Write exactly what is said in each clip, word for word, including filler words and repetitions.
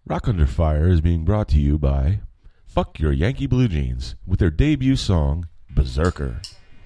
Rock Under Fire is being brought to you by Fuck Your Yankee Blue Jeans with their debut song, Berserker.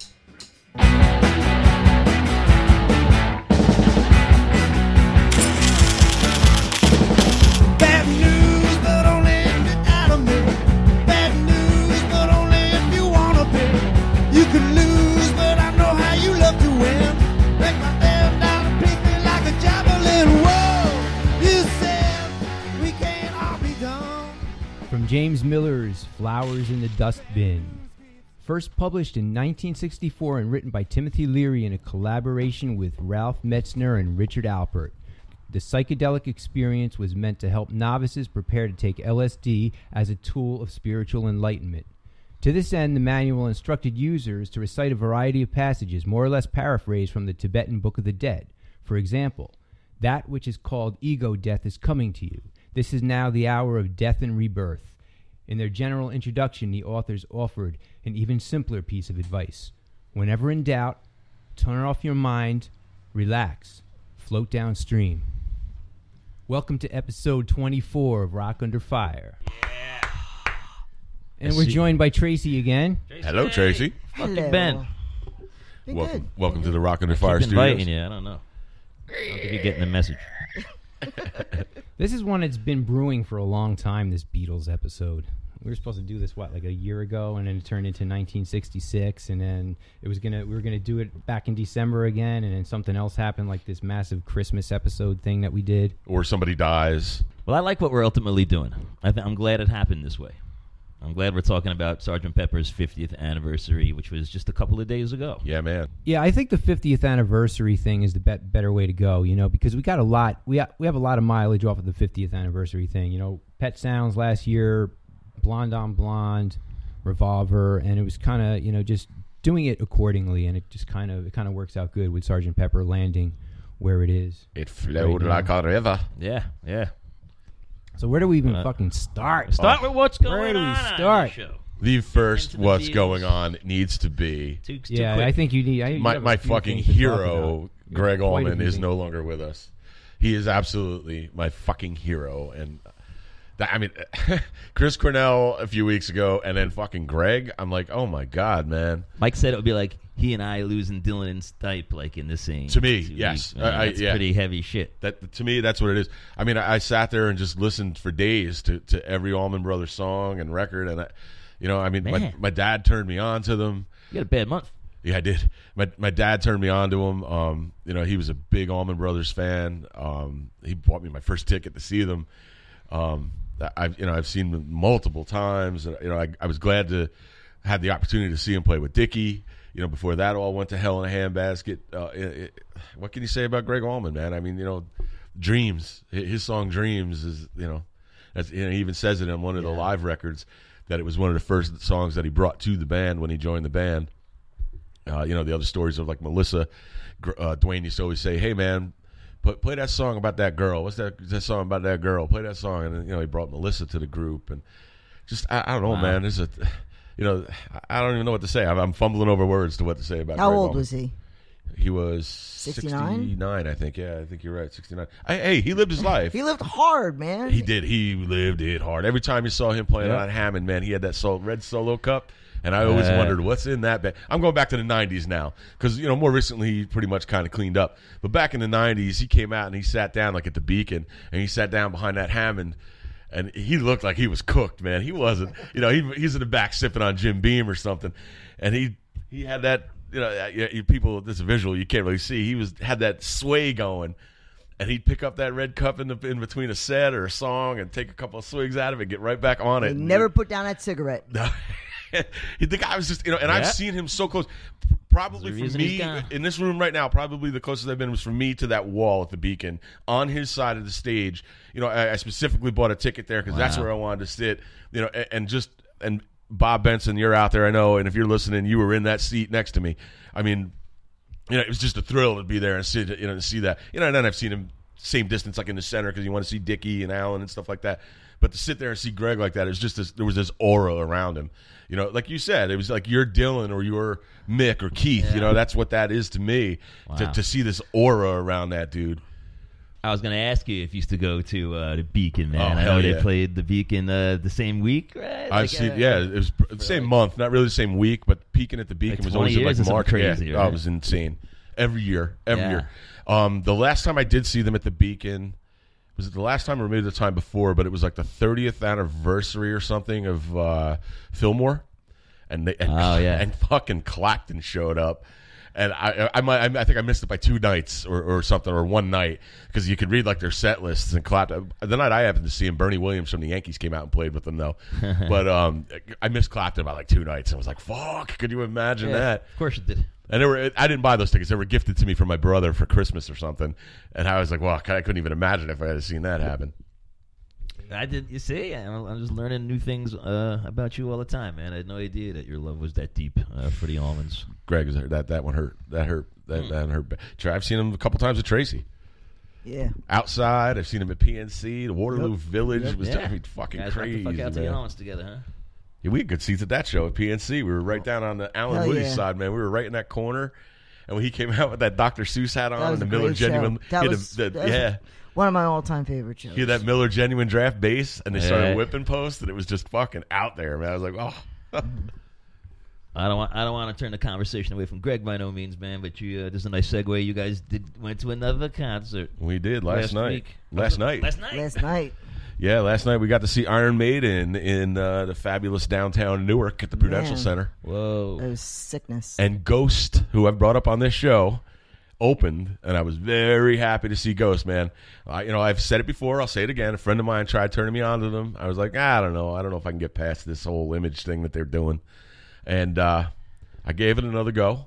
Bad news, but only if you're out of me. Bad news, but only if you wanna be. You can lose, but I know how you love to win. Break my head down and pick me like a javelin. Whoa, you said we can't all be done. From James Miller's Flowers in the Dustbin. First published in nineteen sixty-four and written by Timothy Leary in a collaboration with Ralph Metzner and Richard Alpert. The psychedelic experience was meant to help novices prepare to take L S D as a tool of spiritual enlightenment. To this end, the manual instructed users to recite a variety of passages, more or less paraphrased from the Tibetan Book of the Dead. For example, that which is called ego death is coming to you. This is now the hour of death and rebirth. In their general introduction, the authors offered an even simpler piece of advice. Whenever in doubt, turn off your mind, relax, float downstream. Welcome to episode twenty-four of Rock Under Fire. Yeah. And I we're see. joined by Tracy again. Tracy. Hello, Tracy. Fucking Ben. Been Welcome, good. welcome to the Rock Under I Fire keep inviting Studios. you. I don't know. I don't think you're getting the message. This is one that's been brewing for a long time, this Beatles episode. We were supposed to do this, what, like a year ago, and then it turned into nineteen sixty-six, and then it was gonna we were going to do it back in December again, and then something else happened, like this massive Christmas episode thing that we did. Or somebody dies. Well, I like what we're ultimately doing. I th- I'm glad it happened this way. I'm glad we're talking about Sergeant Pepper's fiftieth anniversary, which was just a couple of days ago. Yeah, man. Yeah, I think the fiftieth anniversary thing is the be- better way to go, you know, because we got a lot, we, ha- we have a lot of mileage off of the fiftieth anniversary thing. You know, Pet Sounds last year, Blonde on Blonde, Revolver, and it was kind of, you know, just doing it accordingly, and it just kind of it kind of works out good with Sergeant Pepper landing where it is. It flowed Right like a river. Yeah, yeah. So where do we even Uh, fucking start? Start with what's going Where do we on on start? the show. The first Into the what's Beatles. going on needs to be Too, too Yeah, quick. I think you need. I, you my, have a my few fucking things to talk hero, about. Greg Quite a Allman, few is things. no longer with us. He is absolutely my fucking hero. And that, I mean, Chris Cornell a few weeks ago, and then fucking Greg. I'm like, oh my God, man. Mike said it would be like he and I losing Dylan and Stipe, like in the same. To me, two yes. weeks. I mean, I- I- that's yeah. pretty heavy shit. That to me, that's what it is. I mean, I, I sat there and just listened for days to, to every Allman Brothers song and record, and I, you know, I mean, my, Man. my dad turned me on to them. You had a bad month. Yeah, I did. My my dad turned me on to him. Um, you know, he was a big Allman Brothers fan. Um, he bought me my first ticket to see them. Um, I've you know I've seen them multiple times. You know, I, I was glad to have the opportunity to see him play with Dickie. You know, before that all went to hell in a handbasket. Uh, it, it, what can you say about Greg Allman, man? I mean, you know, Dreams. His song Dreams is, you know, that's, you know, he even says it on one of the live records that it was one of the first songs that he brought to the band when he joined the band. Uh, you know, the other stories of like Melissa, uh, Dwayne used to always say, hey, man, put, play that song about that girl. What's that, that song about that girl? Play that song. And, you know, he brought Melissa to the group. And just, I, I don't know, Wow. man. There's a, you know, I don't even know what to say. I'm, I'm fumbling over words to what to say about How Greg old Allman. was he? He was sixty-nine? sixty-nine, I think. Yeah, I think you're right, sixty-nine. I, hey, he lived his life. He lived hard, man. He did. He lived it hard. Every time you saw him playing Yeah. on Hammond, man, he had that sol- red solo cup. And I always Uh, wondered, what's in that bag? I'm going back to the nineties now. Because, you know, more recently, he pretty much kind of cleaned up. But back in the nineties, he came out and he sat down, like, at the Beacon. And he sat down behind that Hammond. And he looked like he was cooked, man. He wasn't. You know, he, he's in the back sipping on Jim Beam or something. And he he had that, you know, you, you people, this visual you can't really see. He was had that sway going. And he'd pick up that red cup in, the, in between a set or a song and take a couple of swigs out of it, get right back on it. He And never put down that cigarette. the guy was just, you know, and I've Yeah. seen him so close. Probably There's a for reason he's me, gone. in this room right now, probably the closest I've been was from me to that wall at the Beacon on his side of the stage. You know, I, I specifically bought a ticket there because that's Wow. where I wanted to sit. You know, and, and just, and Bob Benson, you're out there, I know, and if you're listening, you were in that seat next to me. I mean, you know, it was just a thrill to be there and see, you know, to see that. You know, and then I've seen him same distance, like in the center, because you want to see Dickie and Alan and stuff like that. But to sit there and see Greg like that, it's just this, there was this aura around him. You know, like you said, it was like you're Dylan or you're Mick or Keith. Yeah. You know, that's what that is to me. To, Wow. to see this aura around that dude. I was going to ask you if you used to go to uh, the Beacon, man. Oh, I hell know they yeah. played the Beacon uh, the same week, right? I've Like, seen, uh, yeah, it was the same like- month, not really the same week, but peaking at the Beacon Like was twenty always in years or like something March. crazy, yeah, oh, right? it was insane. Every year, every Yeah. year. Um, the last time I did see them at the Beacon was it the last time or maybe the time before, but it was like the thirtieth anniversary or something of uh, Fillmore, and they and, Oh, yeah. and fucking Clacton showed up. And I, I, might, I think I missed it by two nights or, or something, or one night, because you could read like their set lists and Clapton. The night I happened to see him, Bernie Williams from the Yankees came out and played with them, though. But um, I missed Clapton by like two nights. I was like, "Fuck!" Could you imagine Yeah, that? Of course you did. And they were, I didn't buy those tickets. They were gifted to me from my brother for Christmas or something. And I was like, "Well, I couldn't even imagine if I had seen that happen." I did. You see, I'm, I'm just learning new things uh, about you all the time, man. I had no idea that your love was that deep uh, for the Almonds. Greg, is that that one hurt? That hurt. That, that hurt. Tra- I've seen him a couple times with Tracy. Yeah. Outside, I've seen him at P N C. The Waterloo Yep. Village Yep. was Yeah. I mean, fucking Guys, crazy. rock the fuck out to the man. Almonds together, huh? Yeah, we had good seats at that show at P N C. We were right down on the Alan Hell Woody yeah. side, man. We were right in that corner. And when he came out with that Doctor Seuss hat on That was and the a Miller great Genuine, show. That he had was, a- the- that was yeah, one of my all-time favorite shows. he had that Miller Genuine draft bass, and they started Yeah. whipping posts, and it was just fucking out there, man. I was like, oh. I don't want. I don't want to turn the conversation away from Greg by no means, man. But you, uh, this is a nice segue. You guys did went to another concert We did last, last night. week. Last night. Last night. Last night. Yeah, last night we got to see Iron Maiden in uh, the fabulous downtown Newark at the Prudential Man. Center. Whoa. It was sickness. And Ghost, who I've brought up on this show, opened, and I was very happy to see Ghost, man. Uh, you know, I've said it before. I'll say it again. A friend of mine tried turning me on to them. I was like, ah, I don't know. I don't know if I can get past this whole image thing that they're doing. And uh, I gave it another go,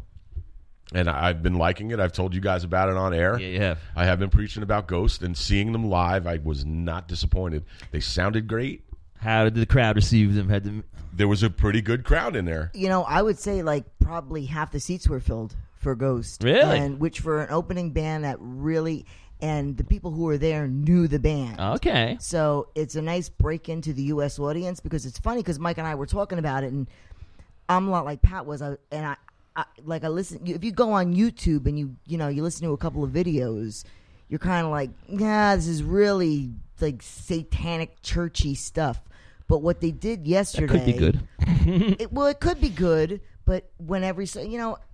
and I- I've been liking it. I've told you guys about it on air. Yeah, you have. I have been preaching about Ghost, and seeing them live, I was not disappointed. They sounded great. How did the crowd receive them? Had them. There was a pretty good crowd in there. You know, I would say like probably half the seats were filled for Ghost. Really? And which for an opening band that really, and the people who were there knew the band. Okay. So it's a nice break into the U S audience, because it's funny because Mike and I were talking about it, and I'm a lot like Pat was, I, and I, I like I listen. If you go on YouTube and you you know you listen to a couple of videos, you're kind of like, yeah, this is really like satanic churchy stuff. But what they did That yesterday could be good. it, well, it could be good, but when every so you know,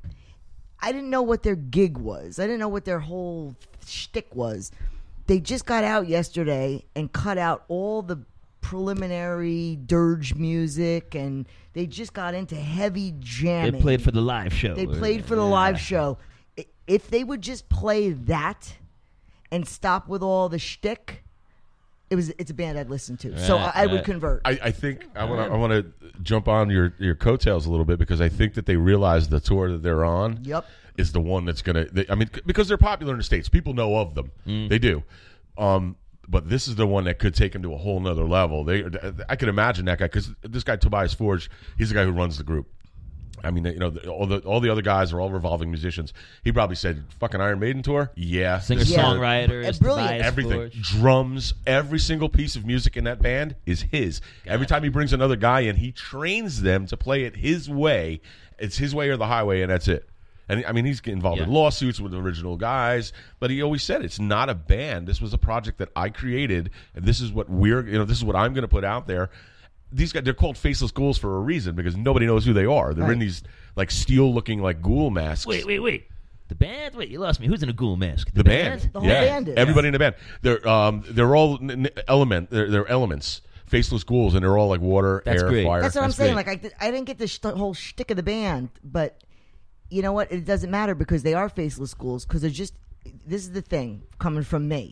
I didn't know what their gig was. I didn't know what their whole shtick was. They just got out yesterday and cut out all the preliminary dirge music, and they just got into heavy They jamming. played for the live show. They played for the Yeah. live show. I- If they would just play that and stop with all the shtick, it was it's a band I'd listen to. So Right, I, I would right. convert. I, I think I want to I want to jump on your, your coattails a little bit, because I think that they realize the tour that they're on Yep. is the one that's going to. I mean, c- because they're popular in the States, people know of them. Mm. They do. Um, but this is the one that could take them to a whole nother level. They, I can imagine that guy, because this guy Tobias Forge, he's the guy who runs the group. I mean, you know, the- all the all the other guys are all revolving musicians. He probably said, "Fucking Iron Maiden tour, yeah." Singer this is- Yeah. songwriter, Uh, brilliant. Tobias Everything, Forge. drums, every single piece of music in that band is his. Every time he brings another guy in, he trains them to play it his way. It's his way or the highway, and that's it. And I mean, he's getting involved in Yeah. lawsuits with the original guys, but he always said it's not a band. This was a project that I created, and this is what we're, you know, this is what I'm going to put out there. These guys, they're called Faceless Ghouls for a reason, because nobody knows who they are. They're in Right. these like steel-looking like ghoul masks. Wait, wait, wait. The band? Wait, you lost me. Who's in a ghoul mask? The band, The whole yeah, band is. everybody in the band. They're um, they're all n- n- element. They're, they're elements, faceless ghouls, and they're all like water, That's air, great. fire. That's what I'm That's saying. great. Like I, did- I didn't get the sh- whole shtick of the band, but you know what? It doesn't matter, because they are faceless schools. Because they're just. This is the thing coming from me.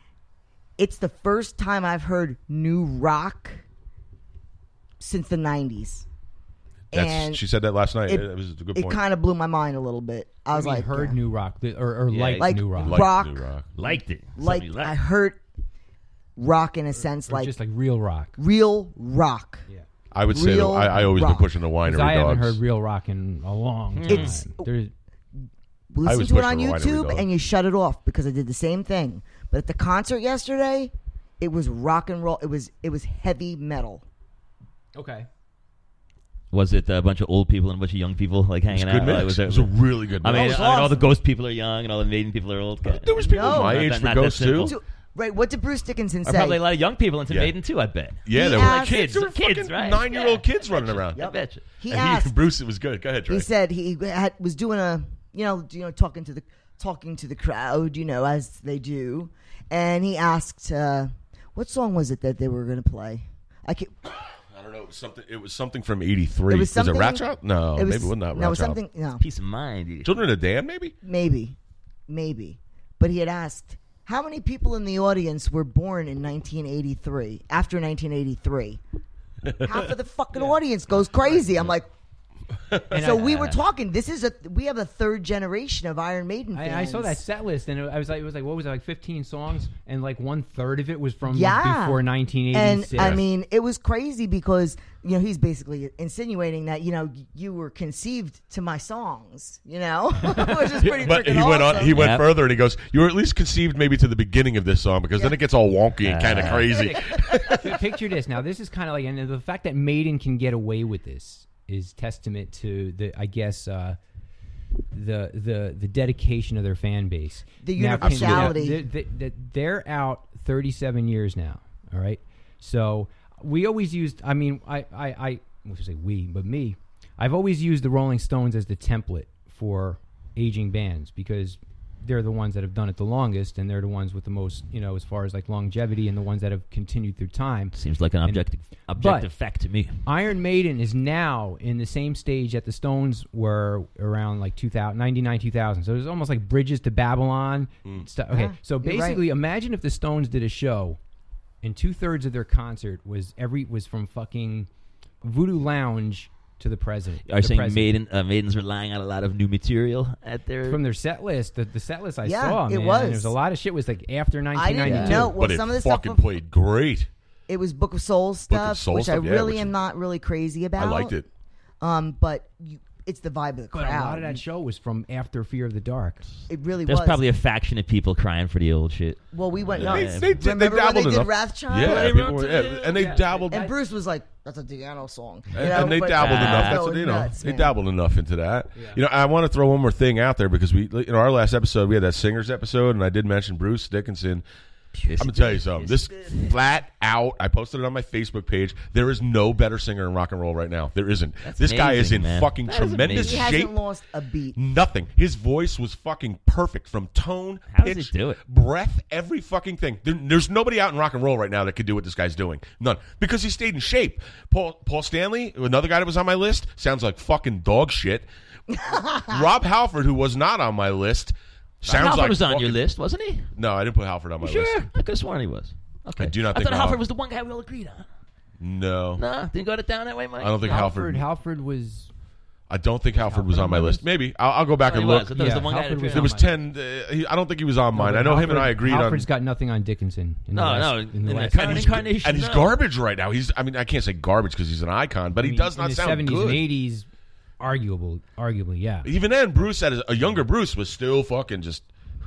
It's the first time I've heard new rock since the nineties, That's, and she said that last night. it, It, was a good it point. kind of blew my mind a little bit. I was We like, heard yeah. new rock th- or, or Yeah, liked like new rock, Like rock, new rock. Liked it. like Somebody I liked heard rock in a sense, or like just like real rock. real rock. Yeah, I would say that real I, I always rock. been pushing the winery 'cause I haven't dogs. heard real rock in a long time. It's- There's, Listen was to it pushing on the Winery YouTube Dog. and you shut it off, because I did the same thing. But at the concert yesterday, it was rock and roll. It was it was heavy metal. okay. Was it a bunch of old people and a bunch of young people like hanging It was a out? good Like, mix. was It was a really good I mix. mean, was I mean all the awesome. ghost people are young and all the maiden people are old. There was people No. my Not age that- for not that Ghosts simple. too. So- right. What did Bruce Dickinson Or say? probably a lot of young people into Yeah. Maiden too. I bet. Yeah, He there were asked- kids, There were kids, fucking right? nine-year-old Yeah. kids running I around. bet you. He And asked. Bruce, it was good. Go ahead, Trey. He said he had, was doing a you know you know talking to the talking to the crowd, you know, as they do, and he asked, uh, "What song was it that they were going to play?" I can't, I don't know. It was something. It was something from eighty-three. It was something- it Rat Child? No, it was, maybe it wasn't that no, Rat it was Child. something. No, Peace of mind. Children of the Dam, maybe. maybe, maybe, but he had asked how many people in the audience were born in nineteen eighty-three. After nineteen eighty-three, half of the fucking audience goes crazy. I'm like. And So I- we were talking. This is a we have a third generation of Iron Maiden fans. I, I saw that set list, and it, I was like, it was like, what was it, like fifteen songs, and like one third of it was from like, Yeah. before nineteen And eighty-six. I mean, it was crazy because you know he's basically insinuating that you know you were conceived to my songs, you know, which is pretty. But freaking he went on. awesome. He went Yep. further, and he goes, "You were at least conceived maybe to the beginning of this song, because then Yeah. it gets all wonky and kind of Uh. crazy." Picture this. Now, this is kind of like, and the fact that Maiden can get away with this is testament to the, I guess, uh, the the the dedication of their fan base. The Now, can- universality. now, they- they- they're out thirty-seven years now. All right, so we always used. I mean, I I I, I should say we, but me. I've always used the Rolling Stones as the template for aging bands because they're the ones that have done it the longest, and they're the ones with the most, you know, as far as like longevity, and the ones that have continued through time. Seems like an And- objective objective fact to me. Iron Maiden is now in the same stage that the Stones were around like two thousand, ninety-nine, two thousand. So it's almost like Bridges to Babylon. Stuff. Okay, Yeah, so you're right. basically, imagine if the Stones did a show, and two thirds of their concert was every was from fucking Voodoo Lounge to the president. Are you the saying president. Maiden, uh, Maiden's relying on a lot of new material at their? From their set list, the, the set list I Yeah, saw, it man, was. There's a lot of shit was like after I nineteen ninety-two. didn't know. Well, but some it of the stuff fucking of- played great. It was Book of Soul stuff, Soul which I stuff, yeah, really which am is- not really crazy about. I liked it. Um, but you, it's the vibe of the But crowd. a lot of that show was from after Fear of the Dark. it really There's was. probably a faction of people crying for the old shit. well, we went. They- No, they- They, they, did- they remember when dabbled they did enough. Wrathchild? Yeah, They people wrote were- to yeah, do- and they yeah. dabbled. And Bruce was like, "That's a Diano song," you And, know, and they but- dabbled Ah. enough. That's Going what, you know, nuts, they man. dabbled enough into that. Yeah. You know, I want to throw one more thing out there because we, you know, our last episode we had that singers episode, and I did mention Bruce Dickinson. I'm gonna tell you something. This flat out, I posted it on my Facebook page. There is no better singer in rock and roll right now. There isn't. That's this guy is amazing, in man. fucking That is tremendous He amazing. shape. hasn't lost a beat. Nothing. His voice was fucking perfect from tone, How does he pitch, do it? breath, every fucking thing. There, there's nobody out in rock and roll right now that could do what this guy's doing. None. Because he stayed in shape. Paul Paul Stanley, another guy that was on my list, sounds like fucking dog shit. Rob Halford, who was not on my list, sounds Halford like was on fucking- your list, wasn't he? No, I didn't put Halford on my Sure, list. I could have sworn he was. Okay. I do not I think thought Hal- Halford was the one guy we all agreed on. No, Nah, didn't go down that way, Mike. I don't think Halford, Halford. Halford was. I don't think Halford was Halford on my on my list. list? Maybe I'll, I'll go back Oh, he and was. look. I thought it was Yeah, the one guy. Halford that was There on was my ten. Uh, he, I don't think he was on mine. No, I know but him and I Halford- agreed Halford's on. got nothing on Dickinson. In the No, last, no, in the in the last current and he's, incarnation, and he's no. garbage right now. He's. I mean, I can't say garbage because he's an icon, but I he mean, does in not the sound seventies good. and eighties, arguable, arguably, yeah. Even then, Bruce at a younger Bruce was still fucking just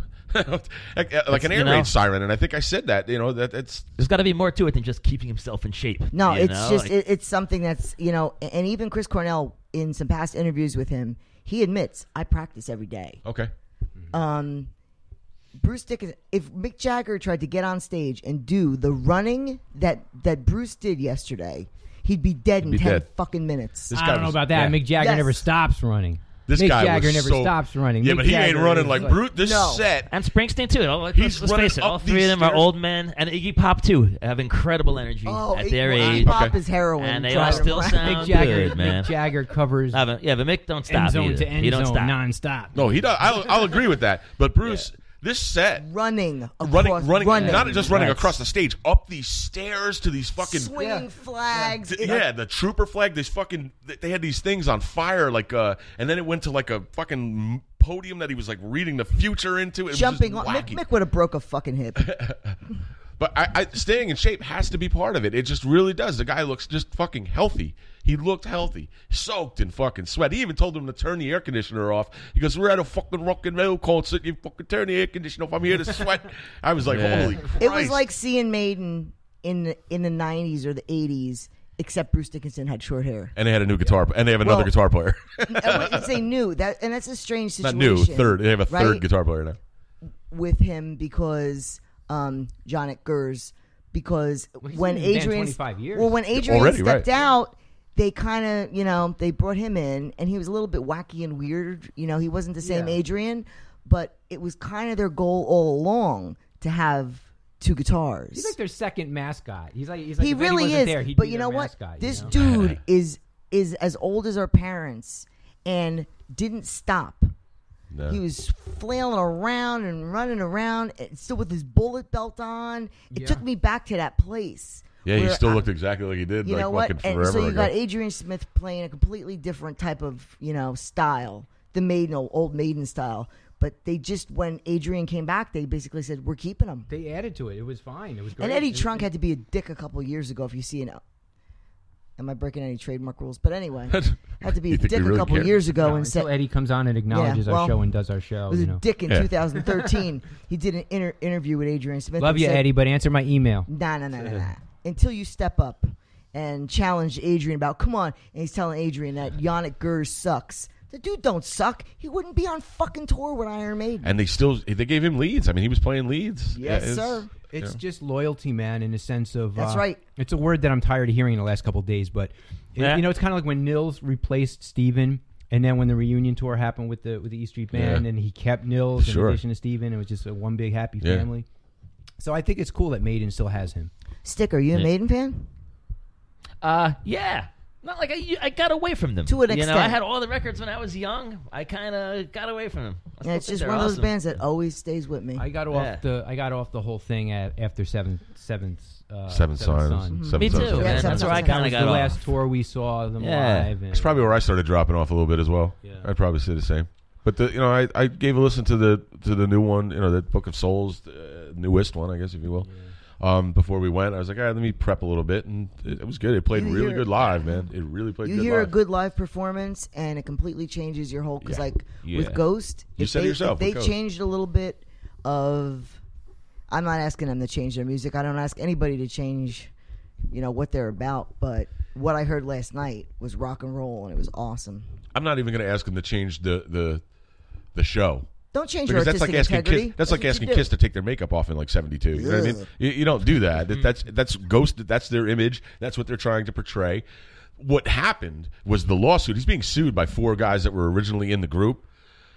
like, like an you air know. raid siren, and I think I said that. You know that it's There's got to be more to it than just keeping himself in shape. No, you it's know? just Like, it, it's something that's you know, and even Chris Cornell in some past interviews with him, he admits I practice every day. okay. Um, Bruce Dickinson, if Mick Jagger tried to get on stage and do the running that that Bruce did yesterday, he'd be dead in be ten dead. fucking minutes. This I guy don't know was- about that. yeah. Mick Jagger Yes. never stops running. This Mick guy Jagger was never so- stops running. Yeah, Mick but he ain't Jagger running is like Bruce. This No. set. And Springsteen too. Oh, let's, He's let's running face it. up All three these of them are stairs. old men, and Iggy Pop too have incredible energy Oh, at their Iggy age. Pop Okay. is heroin. And they driving all still around. sound Mick Jagger, good, man. Mick Jagger covers Yeah, but, yeah, but Mick don't end stop zone either. to end he don't zone stop. nonstop. No, he does. I'll, I'll agree with that. But Bruce, this set. running, across, Running, running, running, not just running That's- across the stage, up these stairs to these fucking swinging Yeah. flags. Th- It- yeah, the trooper flag. This fucking. th- They had these things on fire, like, uh, and then it went to like a fucking podium that he was like reading the future into. It was jumping just on. Mick, wacky. Mick would have broke a fucking hip. But I, I, staying in shape has to be part of it. It just really does. The guy looks just fucking healthy. He looked healthy, soaked in fucking sweat. He even told him to turn the air conditioner off. He goes, "We're at a fucking rock and roll concert. You fucking turn the air conditioner off. I'm here to sweat." I was like, Yeah. "Holy Christ!" It was like seeing Maiden in the, in the nineties or the eighties except Bruce Dickinson had short hair. And they had a new guitar, and they have another Well, guitar player. I wouldn't say new, that, and that's a strange Not situation. new, third. They have a third right? guitar player now. with him because um, Jonik Gers, because Well, he's when been in the band Adrian twenty-five years. well when Adrian Already, stepped right. out, they kind of you know they brought him in, and he was a little bit wacky and weird. You know, he wasn't the same Yeah. Adrian, but it was kind of their goal all along to have two guitars. He's like their second mascot. He's like he's like he if really wasn't is. There, he'd but be you their know what? mascot, This you know? dude is is as old as our parents and didn't stop. No. He was flailing around and running around, and still with his bullet belt on. It Yeah. took me back to that place. Yeah, he where still I- looked exactly like he did, You like know what? fucking And forever so you ago. got Adrian Smith playing a completely different type of you know style, the Maiden old Maiden style. But they just when Adrian came back, they basically said we're keeping him. They added to it. It was fine. It was great. And Eddie It- Trunk had to be a dick a couple of years ago. If you see it, am I breaking any trademark rules? But anyway, had to be You a think dick we a really couple of care? years ago No, and until said Eddie comes on and acknowledges Yeah, well, our show and does our show. was you a know. dick in Yeah. two thousand thirteen. He did an inter- interview with Adrian Smith. Love and you, said, Eddie, but answer my email. Nah, nah, nah, nah, nah. Until you step up and challenge Adrian about, come on. And he's telling Adrian that Jonik Gers sucks. The dude don't suck. He wouldn't be on fucking tour with Iron Maiden. And they still they gave him leads. I mean, he was playing leads. Yes, Yeah, it's- sir. It's yeah. just loyalty, man, in the sense of That's uh, right. It's a word that I'm tired of hearing in the last couple of days, but it- Yeah. you know, it's kind of like when Nils replaced Steven, and then when the reunion tour happened with the with the E Street Band, Yeah. and he kept Nils Sure. in addition to Steven. It was just a one big happy Yeah. family. So I think it's cool that Maiden still has him. Stick, are you a Yeah. Maiden fan? Uh, yeah. Not like I, I got away from them. To an You know, extent. I had all the records when I was young. I kind of got away from them. I Yeah, still it's think just they're one of those awesome. bands that always stays with me. I got Yeah. off the I got off the whole thing at, after seventh seventh uh, Seven Seventh Signs. Son. Seven Me Sons. too, Yeah, man. Seven That's where I Sons. kind That of was got the off. last tour we saw them Yeah. live. And It's probably where I started dropping off a little bit as well. Yeah. I'd probably say the same. But the, you know, I, I gave a listen to the to the new one, you know, the Book of Souls, the newest one, I guess, if you will. Um, before we went, I was like, all right, let me prep a little bit, and it, it was good. It played You really hear- good live, man. It really played You good hear live. a good live performance, and it completely changes your whole. Because, Yeah. like Yeah. with Ghost, You if said it they, yourself, if they with Ghost. changed a little bit of. I'm not asking them to change their music. I don't ask anybody to change, you know, what they're about. But what I heard last night was rock and roll, and it was awesome. I'm not even going to ask them to change the the the show. Don't change Because your that's like artistic asking integrity. Kiss, that's like what asking you do. Kiss to take their makeup off in like seventy-two. You know what I mean? Ugh. You, you don't do that. That- That's that's Ghost. That's their image. That's what they're trying to portray. What happened was the lawsuit. He's being sued by four guys that were originally in the group,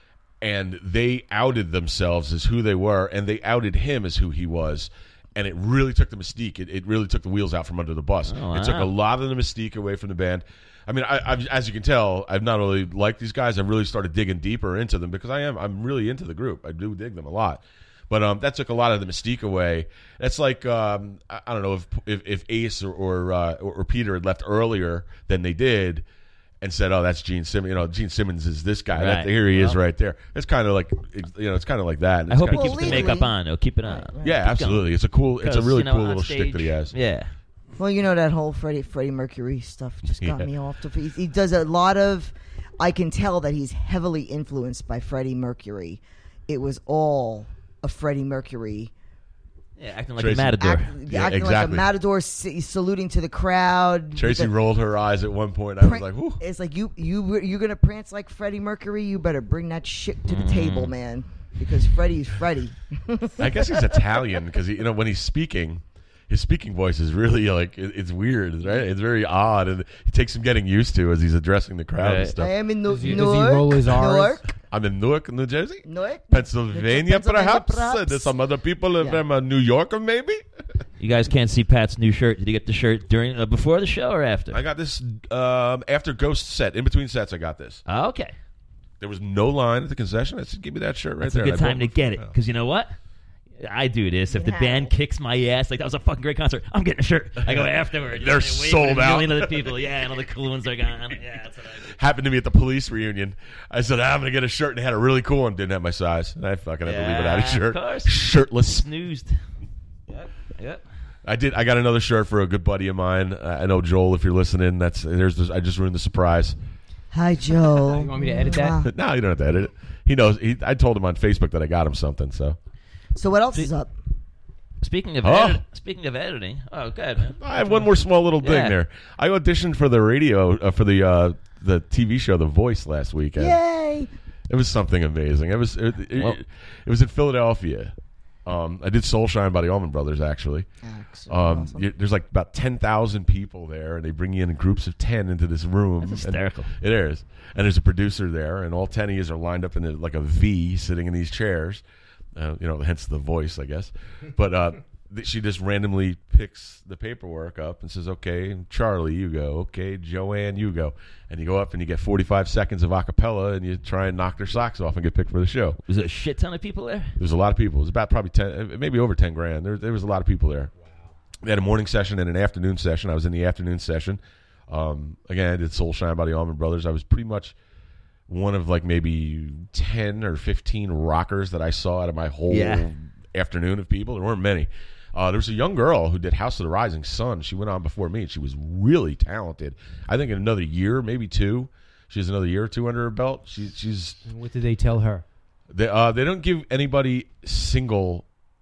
and they outed themselves as who they were, and they outed him as who he was. And it really took the mystique. It, it really took the wheels out from under the bus. Oh, It took wow. a lot of the mystique away from the band. I mean, I, I've, as you can tell, I've not only liked these guys, I've really started digging deeper into them because I am I'm really into the group. I do dig them a lot, but um, that took a lot of the mystique away. That's like um, I, I don't know if if, if Ace or or, uh, or or Peter had left earlier than they did, and said, "Oh, that's Gene Simmons." You know, Gene Simmons is this guy. That, Right. here he is, Well. right there. It's kind of like you know, it's kind of like that. I It's hope he kinda- keeps the legally- makeup on. He'll keep it on. Right, right. Yeah, Keep absolutely. going. It's a cool. It's a 'Cause, really you know, cool on little shtick that he stage- has. Yeah. Well, you know that whole Freddie Freddie Mercury stuff just got Yeah. me off the. He, he does a lot of. I can tell that he's heavily influenced by Freddie Mercury. It was all a Freddie Mercury. Yeah, acting like Tracy. a matador. Act, Yeah, acting like exactly. a matador, s- saluting to the crowd. Tracy with a- rolled her eyes at one point. I was prank- like, "Whew." It's like you you you're gonna prance like Freddie Mercury. You better bring that shit to the Mm-hmm. table, man, because Freddie's Freddie. I guess he's Italian because you know when he's speaking, his speaking voice is really like it, it's weird, right? It's very odd, and it takes some getting used to as he's addressing the crowd and Right. stuff. I am in New Does he- does Newark. he roll his R's? Newark. I'm in Newark, New Jersey, Newark. Pennsylvania, Pennsylvania, perhaps. perhaps. Uh, There's some other people Yeah. from uh, New York, maybe. You guys can't see Pat's new shirt. Did you get the shirt during uh, before the show or after? I got this um, after Ghost set. In between sets, I got this. Oh, okay. There was no line at the concession. I said, "Give me that shirt right That's there." a good And I time to bought get it Yeah. because you know what? I do this. If You the have band it. kicks my ass, like that was a fucking great concert, I'm getting a shirt. I go afterwards. They're and I wait for sold a out. million other people. Yeah, and all the cool ones are gone. Yeah, that's what I do. Happened to me at the police reunion. I said, I'm going to get a shirt, and they had a really cool one. Didn't have my size. And I fucking had to leave without a Yeah, shirt. of course. Shirtless. Snoozed. Yep. Yep. I did. I got another shirt for a good buddy of mine. Uh, I know Joel. If you're listening, that's there's. This, I just ruined the surprise. Hi, Joe. You want me to edit that? Mwah. No, you don't have to edit it. He knows. He, I told him on Facebook that I got him something. So So what else is up? Speaking of Oh. edit- speaking of editing, oh, good. Man. I have one more small little thing Yeah. there. I auditioned for the radio uh, for the uh, the T V show The Voice last weekend. Yay! It was something amazing. It was it, it, Well- it was in Philadelphia. Um, I did Soul Shine by the Allman Brothers actually. Excellent. Um, Awesome. you, there's like about ten thousand people there, and they bring you in groups of ten into this room. That's And hysterical. it is, and there's a producer there, and all ten of you are lined up in a, like a V, sitting in these chairs. Uh, you know, hence the voice, I guess. But uh, th- she just randomly picks the paperwork up and says, "Okay, Charlie, you go. Okay, Joanne, you go." And you go up and you get forty-five seconds of a cappella, and you try and knock their socks off and get picked for the show. Was there a shit ton of people there? There was a lot of people. It was about probably ten, maybe over ten grand. There, there was a lot of people there. They had a morning session and an afternoon session. I was in the afternoon session. Um, again, I did Soul Shine by the Allman Brothers. I was pretty much one of like maybe ten or fifteen rockers that I saw out of my whole Yeah. afternoon of people. There weren't many. Uh, there was a young girl who did House of the Rising Sun. She went on before me, and she was really talented. I think in another year, maybe two, she has another year or two under her belt. She, she's And what did they tell her? they uh, they don't give anybody single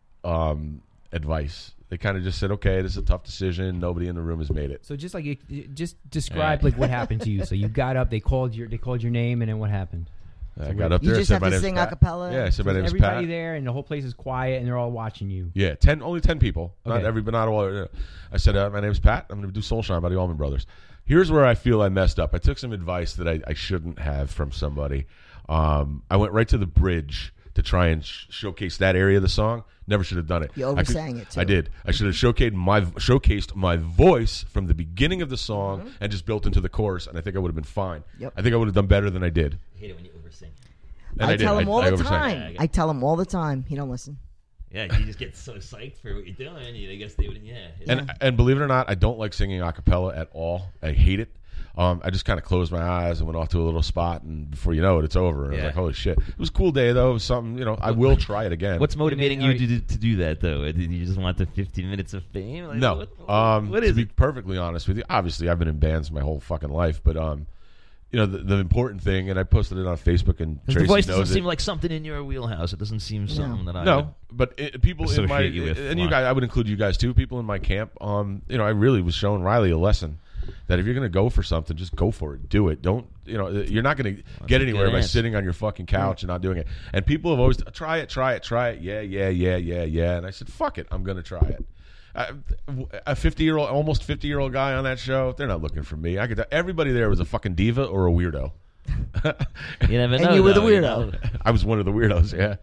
um, advice. They kind of just said, "Okay, this is a tough decision. Nobody in the room has made it." So just like you- you- just describe Yeah. like what happened to you. So you got up, they called your they called your name, and then what happened? I got up You there. just I said, have "My to name's sing Pat." a cappella? Yeah, I said, "My So name's everybody Pat." there, and the whole place is quiet, and they're all watching you. Yeah, ten only ten people. Not Okay. every, but not all. uh, I said, uh, "My name's Pat. I'm going to do Soul Shine by the Allman Brothers." Here's where I feel I messed up. I took some advice that I, I shouldn't have from somebody. Um, I went right to the bridge to try and sh- showcase that area of the song. Never should have done it. You I could- oversang it, too. I did. I should have showcased my showcased my voice from the beginning of the song Mm-hmm. and just built into the chorus, and I think I would have been fine. Yep. I think I would have done better than I did. I hate it when you oversing. And I, did. tell him all I the oversang. time. Yeah, I get- I tell him all the time. He don't listen. Yeah, you just get so psyched for what you're doing. You, I guess they would. Yeah. And and believe it or not, I don't like singing a cappella at all. I hate it. Um, I just kind of closed my eyes and went off to a little spot, and before you know it, it's over. And I was Yeah. like, holy shit. It was a cool day, though. It was something, you know, I will try it again. What's motivating you alright. to, do- to do that, though? Did you just want the fifteen minutes of fame? Like, No. What, um, what to is be it? perfectly honest with you, obviously, I've been in bands my whole fucking life, but, um, you know, the, the important thing, and I posted it on Facebook, and 'Cause Tracy the voice knows doesn't it. seem like something in your wheelhouse. It doesn't seem something that I No, would- but it, people in my associate you with. and you Why? guys, I would include you guys too. People in my camp, um, you know, I really was showing Riley a lesson that if you're going to go for something, just go for it. Do it. Don't you know? You're not going to get a anywhere good by answer. sitting on your fucking couch and not doing it. And people have always try it, try it, try it. Yeah, yeah, yeah, yeah, yeah. And I said, fuck it, I'm going to try it. I, a fifty year old, almost fifty year old guy on that show, they're not looking for me. I could. Everybody there was a fucking diva or a weirdo. You never And know. you were the though, weirdo. know. I was one of the weirdos. Yeah,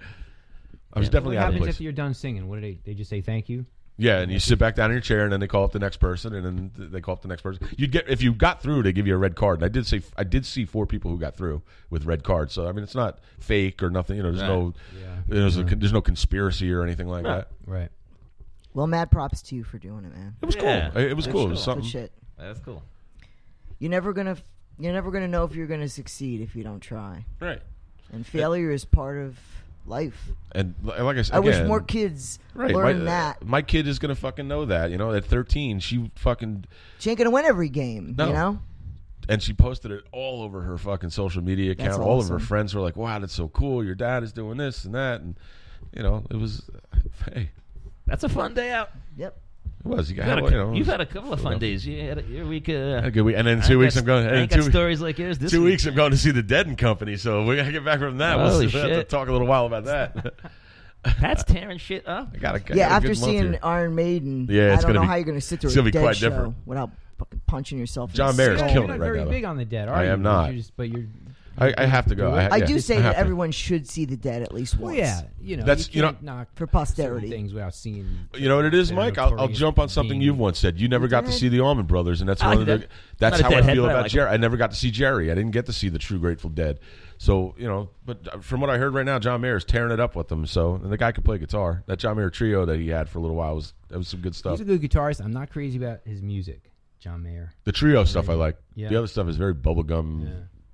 I was Yeah. definitely What out of happens place. after you're done singing? What do they? They just say thank you. Yeah, and you sit back down in your chair, and then they call up the next person, and then th- they call up the next person. You get if you got through, they give you a red card. And I did say I did see four people who got through with red cards. So I mean, it's not fake or nothing. You know, there's Right. no Yeah. there's, a, there's no conspiracy or anything like that. Right. Well, mad props to you for doing it, man. It was Yeah. cool. It, it was That's cool. It was cool. something. Good shit. That's cool. You're never gonna. You're never gonna know if you're gonna succeed if you don't try. Right. And failure is part of life. And li- like I said, I wish again, more kids right, learn my, that. My kid is gonna fucking know that. You know, at thirteen, she fucking She ain't gonna win every game. No. You know. and she posted it all over her fucking social media account. That's All of her awesome. friends were like, "Wow, that's so cool. Your dad is doing this and that." And you know, it was hey, That's a fun day out. Yep. it was. You You've got had, a, you know, you've it had a was- couple of fun days. You had a, your week. Uh, Had a good week. And then I two ain't weeks, got- I'm going. I and ain't two, got stories like yours. This two week. weeks, I'm going to see the Dead and Company. So we gotta get back from that. We'll, Holy we'll have to shit. talk a little while about that. Pat's tearing shit up. I got a, Yeah. After seeing Iron Maiden, Yeah, I it's don't gonna know be- how you're gonna sit through it's a gonna be dead quite show different. without fucking punching yourself. in John the Mayer's skull. killing you're it not right very now, big though. on the Dead, are I you? am not. You're just, but you're. I, I have to go. I, I yeah, do say I have that to. everyone should see the Dead at least Well, once. yeah, you know, That's- you, you know- can't knock For certain posterity. things without seeing. You know what it is, their Mike? I'll, I'll notorious jump on something being- you've once said. You never got to did. see the Allman Brothers, and that's I one like of the. that. That's Not a how I Deadhead, feel but I about like Jerry. I never got to see Jerry. I didn't get to see the True Grateful Dead. So you know, but from what I heard right now, John Mayer is tearing it up with them. So and the guy could play guitar. That John Mayer trio that he had for a little while was that was some good stuff. He's a good guitarist. I'm not crazy about his music, John Mayer. The trio stuff I like. Yeah. The other stuff is very bubblegum. Yeah.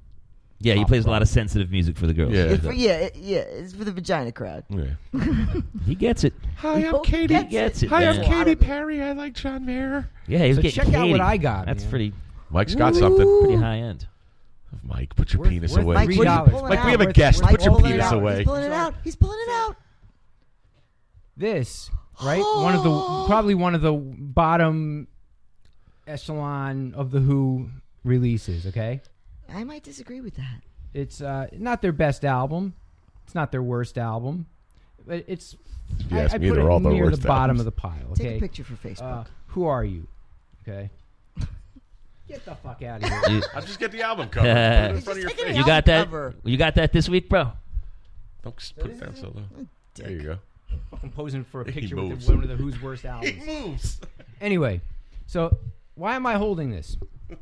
Yeah, he Pop plays a rock. lot of sensitive music for the girls. Yeah. It's for, yeah, it- yeah, it's for the vagina crowd. Yeah. He gets it. Hi, He Katie. He gets it. Hi, I'm man. Katie. Katy Perry. I like John Mayer. Yeah, he's So getting check out what Katie. I got, That's man. pretty Mike's got something. pretty high end. Mike, put your Worth- penis worth away. Mike, Three what are you dollars. pulling Mike, out? we have a Worth- guest. worth Put your pulling it penis out. away. He's pulling it out. He's pulling it out. This right? One of the probably one of the bottom echelon of the Who releases. Okay, I might disagree with that. it's uh, not their best album. It's not their worst album, but it's. If you I, ask I me, put they're it all the near the worst bottom albums. of the pile. Take Okay, a picture for Facebook. Uh, who are you? Okay, get the fuck out of here. You, I'll just get the album cover. Put it in He's front of your just taking face. it you out. got that? Cover. You got that this week, bro? Don't s- put it down so low. There you go. I'm posing for a He picture with moves. the, one of the Who's worst He albums. moves. Anyway, so why am I holding this?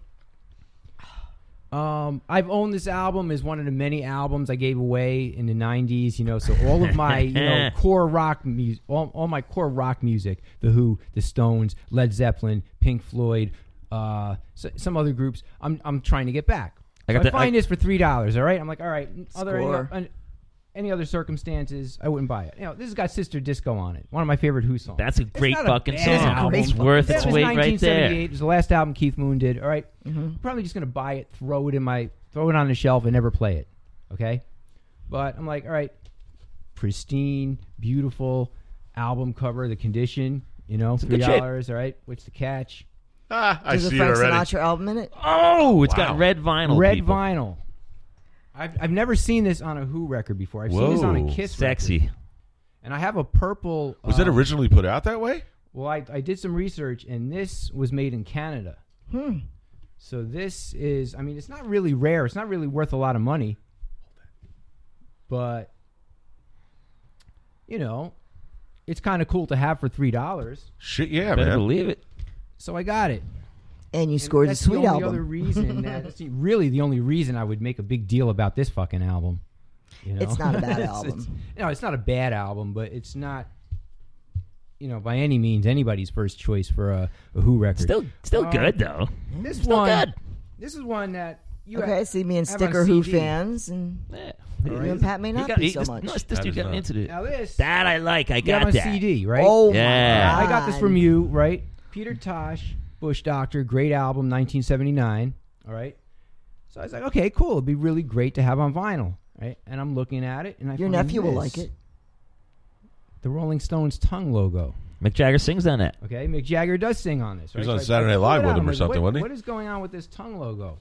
Um, I've owned this album as one of the many albums I gave away in the nineties. You know, so all of my you know core rock music, all, all my core rock music, The Who, The Stones, Led Zeppelin, Pink Floyd, uh, so, some other groups. I'm I'm trying to get back. I I, got so I the- find I- this for three dollars. All right, I'm like, all right. Other Score. any, any other circumstances, I wouldn't buy it. You know, this has got Sister Disco on it. One of my favorite Who songs. That's a It's great not a fucking bad song. album. It's worth That its was weight right nineteen seventy-eight. there. It was the last album Keith Moon did. All right, Mm-hmm. I'm probably just gonna buy it, throw it in my, throw it on the shelf, and never play it. Okay, but I'm like, all right, pristine, beautiful album cover, the condition, you know, a three good shit. dollars. All right, what's the catch? Ah, I There's a see it Frank already. Sinatra album in it. Oh, it's Wow. got red vinyl. Red people. vinyl. I've I've never seen this on a Who record before. I've seen this on a Whoa. Kiss Sexy. record. And I have a purple. Was it um, originally put out that way? Well, I, I did some research, and this was made in Canada. Hmm. So this is, I mean, it's not really rare. It's not really worth a lot of money. But, you know, it's kind of cool to have for three dollars. Shit, yeah, Better man. believe it. So I got it. And you And scored a that's sweet the only album. other reason that, that's the- really the only reason I would make a big deal about this fucking album. You know? It's not a bad It's- album. it's- no, it's not a bad album, but it's not, you know, by any means anybody's first choice for a, a Who record. Still, still Um, good though. this Still one, good. this is one that you Okay, have, see me and have on Sticker Who C D. fans, and Yeah. you and Pat may He not got- be he so just- much. No, it's just That you is got not. into it. Now this, That I like. I you have got on that. C D, right? Oh Yeah. my I got this God. from you, right? Peter Tosh, Bush Doctor, great album, nineteen seventy-nine. All right. So I was like, okay, cool. It'd be really great to have on vinyl, right? And I'm looking at it, and I Your find nephew will this, like it. The Rolling Stones tongue logo. Mick Jagger sings on that. Okay, Mick Jagger does sing on this. He was right? on So I- Saturday I Night pulled Live it with out. him I'm or like, something, what, wasn't he? What is going on with this tongue logo?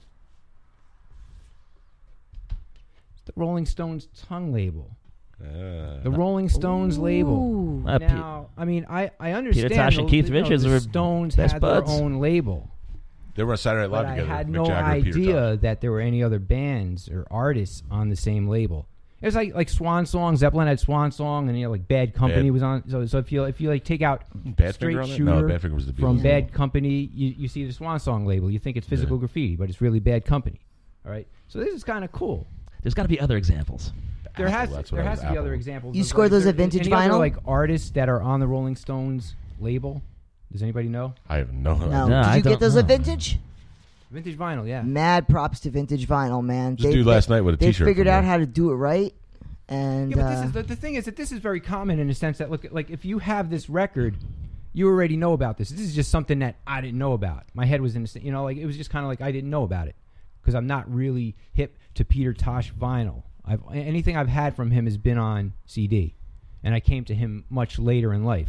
It's the Rolling Stones tongue label. Ah. The Rolling Stones label. Ooh. Uh, Pe- Now, I mean, I, I understand Tosh and the- Keith you know, Richards the were Stones best had buds. their own label. They were on Saturday Night But Live I together. had Mick no Jagger and Peter idea Tosh. that there were any other bands or artists on the same label. It was like like Swan Song. Zeppelin had Swan Song, and you know, like Bad Company Bad- was on. So so if you if you like take out Badfinger Straight on that? Shooter No, Badfinger was the from Beatles. Bad Company, you, you see the Swan Song label. You think it's physical Yeah. graffiti, but it's really Bad Company. All right. So this is kind of cool. There's got to be other examples. There has That's there what I has was to be other Apple. examples. You of, scored like, those there- at Vintage any other, Vinyl? like artists that are on the Rolling Stones label. Does anybody know? I have no idea. No, No, did I you get don't those know. at Vintage? Vintage Vinyl, yeah. Mad props to Vintage Vinyl, man. Just dude last night with a they t-shirt figured from out there. how to do it right, and Yeah, but uh, this is the, the thing is that this is very common in the sense that look, like if you have this record, you already know about this. This is just something that I didn't know about. My head was in, the, you know, like it was just kind of like I didn't know about it because I'm not really hip to Peter Tosh vinyl. I've anything I've had from him has been on C D, and I came to him much later in life.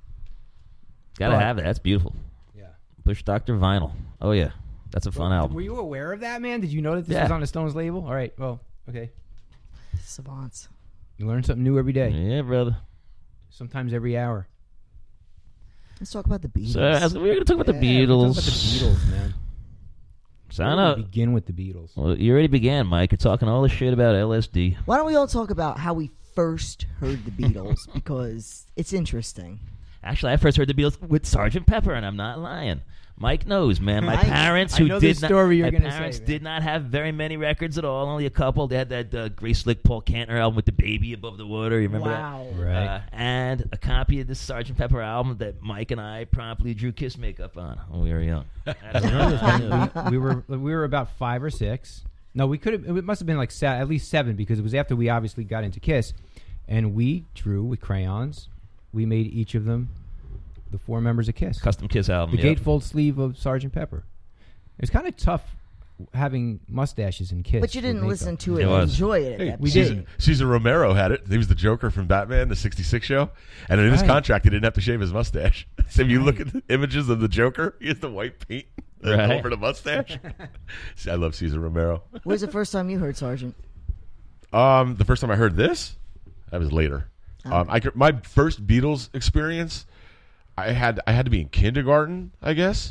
Got to But- have it. That's beautiful. Yeah. Bush Doctor vinyl. Oh yeah, that's a fun album. Were you aware of that, man? Did you know that this Yeah. was on the Stones label? All right. Well, okay. savants. You learn something new every day. Yeah, brother. Sometimes every hour. Let's talk about the Beatles. So as we were going to talk about Yeah, the we're talking Beatles. about the Beatles, man. Sign Where do up. we begin with the Beatles. Well, you already began, Mike. You're talking all this shit about L S D. Why don't we all talk about how we first heard the Beatles because it's interesting. Actually, I first heard the Beatles with Sergeant Pepper, and I'm not lying. Mike knows, man. My Mike- parents, I who know the did not, story you're my gonna say, parents man. did not have very many records at all. Only a couple. They had that uh, Grace Slick Paul Kantner album with the baby above the water. You remember Wow. that? Right. Uh, and a copy of this Sergeant Pepper album that Mike and I promptly drew kiss makeup on when we were young. we, we were we were about five or six. No, we could have. It must have been like se- at least seven because it was after we obviously got into Kiss, and we drew with crayons. We made each of them the four members of Kiss. Custom Kiss album. The yep. gatefold sleeve of Sergeant Pepper. It's kind of tough. having mustaches and Kiss. But you with didn't makeup. listen to It it and was. enjoy it. At Hey, that we point. Caesar, didn't. Caesar Romero had it. He was the Joker from Batman, the sixty-six show. And in his Right. contract, he didn't have to shave his mustache. So if you look at the images of the Joker, he has the white paint Right. over the mustache. See, I love Caesar Romero. When's the first time you heard Sergeant? Um, the first time I heard this, that was later. Oh. Um, I could- my first Beatles experience, I had I had to be in kindergarten, I guess.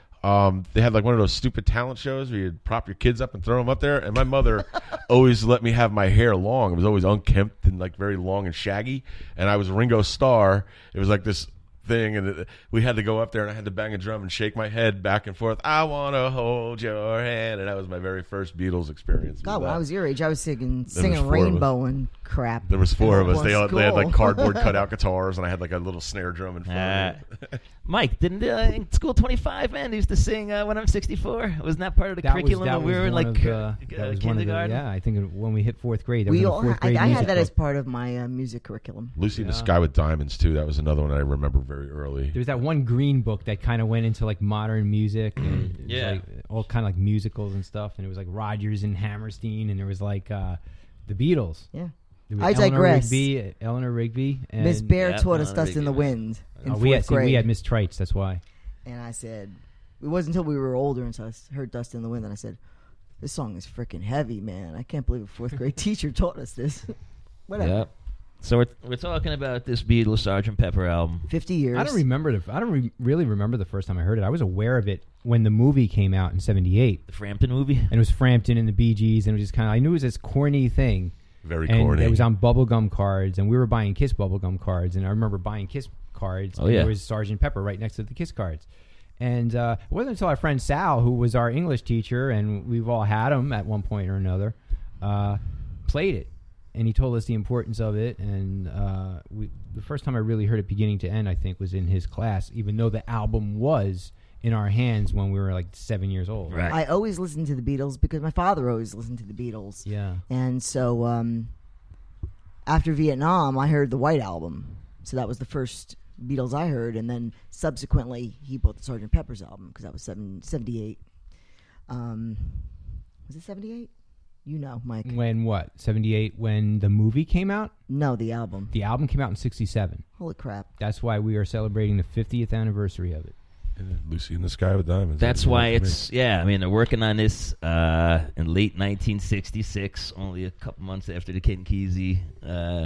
Um, they had like one of those stupid talent shows where you'd prop your kids up and throw them up there. And my mother always let me have my hair long. It was always unkempt and like very long and shaggy. And I was Ringo Starr. It was like this thing, and it, we had to go up there, and I had to bang a drum and shake my head back and forth. I want to hold your hand, and that was my very first Beatles experience. God, when that. I was your age, I was singing was singing four of us. Rainbow and crap. There was four of us. Well, They, all, they had like school. cardboard cutout guitars, and I had like a little snare drum in front Uh, of me. Mike, didn't uh, in School twenty-five, man, they used to sing uh, When I'm sixty-four? Wasn't that part of the That was, curriculum that when we was were in one like of the- uh, that was one of the- kindergarten? yeah, I think it- when we hit fourth grade, that We was in the all, fourth I, grade I had music that book. as part of my uh, music curriculum. Lucy in the Yeah. Sky with Diamonds, too. That was another one I remember very early. There was that one green book that kind of went into like modern music and it was Yeah. like all kind of like musicals and stuff, and it was like Rodgers and Hammerstein, and there was like uh, the Beatles. Yeah. There was I Eleanor digress. Rigby, Eleanor Rigby, and Miss Bear Yeah, taught us no, Dust in the big- Wind in uh, fourth we had see, grade. we had Miss Trites. That's why. And I said, it wasn't until we were older and so I s- heard Dust in the Wind that I said, this song is freaking heavy, man. I can't believe a fourth grade teacher taught us this. Whatever. Yep. So we're we're talking about this Beatles Sergeant Pepper album. fifty years. I don't remember the. I don't re- really remember the first time I heard it. I was aware of it when the movie came out in seventy-eight, The Frampton movie. and it was Frampton and the Bee Gees, and it was just kind of. I knew it was this corny thing. Very and corny. it was on bubblegum cards, and we were buying Kiss bubblegum cards, and I remember buying Kiss cards, Oh, and yeah. there was Sergeant Pepper right next to the Kiss cards. And uh, it wasn't until our friend Sal, who was our English teacher, and we've all had him at one point or another, uh, played it. And he told us the importance of it, and uh, we, the first time I really heard it beginning to end, I think, was in his class, even though the album was in our hands when we were like seven years old. Right. I always listened to the Beatles because my father always listened to the Beatles. Yeah. And so um, after Vietnam, I heard the White Album. So that was the first Beatles I heard. And then subsequently, he bought the Sergeant Pepper's album because that was seven, seventy-eight. Um, was it seventy-eight? You know, Mike. When what? seventy-eight, when the movie came out? No, the album. The album came out in sixty-seven. Holy crap. That's why we are celebrating the fiftieth anniversary of it. And then Lucy in the Sky with Diamonds. That's That was why for me. it's yeah. I mean, they're working on this uh, in late nineteen sixty-six, only a couple months after the Ken Kesey uh,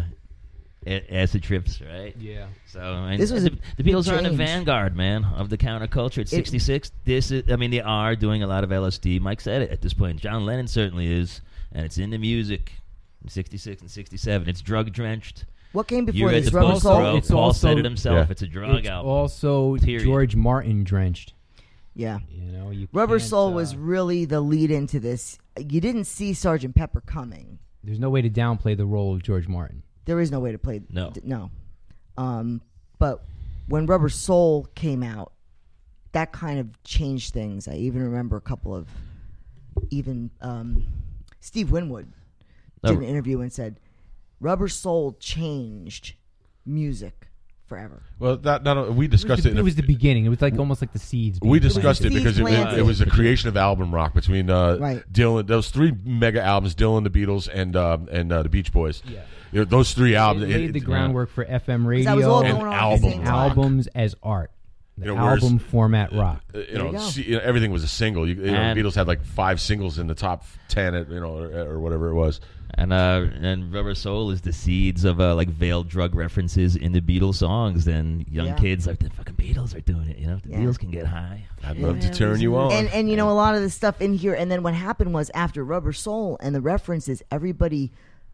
a- acid trips, right? Yeah. So I mean, This was the, a the Beatles big are on the change. vanguard, man, of the counterculture. At sixty-six, this is. I mean, they are doing a lot of L S D. Mike said it at this point. John Lennon certainly is, and it's in the music. In sixty-six and sixty-seven, it's drug drenched. What came You before read this? the Rubber book, Soul? bro. It's Paul also- said it himself. Yeah. It's a drug It's album. also Period. George Martin drenched. Yeah. You know, you Rubber can't, Soul uh, was really the lead into this. You didn't see Sergeant Pepper coming. There's no way to downplay the role of George Martin. There is no way to play. No. d- no. Um, but when Rubber Soul came out, that kind of changed things. I even remember a couple of, even um, Steve Winwood Oh. did an interview and said, "Rubber Soul changed music forever." Well, that, not, we discussed it was, it. the, in a- it was the beginning. It was like almost like the seeds. We being discussed it Seeds because it, it, planted. it was the creation of album rock between uh, Right. Dylan, those three mega albums, Dylan, the Beatles, and um, and uh, the Beach Boys. Yeah. You know, those three It albums. laid it- the it- groundwork for F M that radio was all And going on at the album same and time. albums as art. The You know, whereas- album format rock. uh, you There know, you go. see, you know, everything was a single. You, you know, And- the Beatles had like five singles in the top ten, at, you know, or, or whatever it was. And uh, and Rubber Soul is the seeds of uh, like veiled drug references in the Beatles songs. And young Yeah. kids like the fucking Beatles are doing it. You know, the Yeah. Beatles can get high. I'd Yeah, love to it turn was- you on. And and you know a lot of the stuff in here. And then what happened was after Rubber Soul and the references, everybody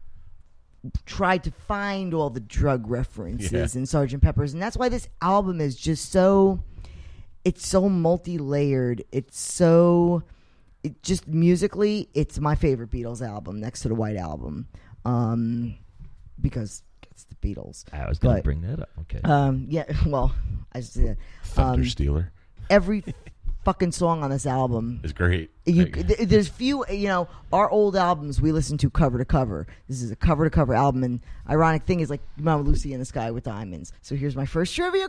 tried to find all the drug references Yeah. in Sergeant Pepper's, and that's why this album is just so. It's so multi-layered. It's so. It just musically, it's my favorite Beatles album next to the White Album, um, because it's the Beatles. I was going to But- bring that up. Okay. Um, yeah, well, I said Thunder um, Stealer every fucking song on this album. is great. You, Like, th- there's few, you know, our old albums we listen to cover to cover. This is a cover to cover album, and ironic thing is like Mama Lucy in the Sky with Diamonds. So here's my first trivia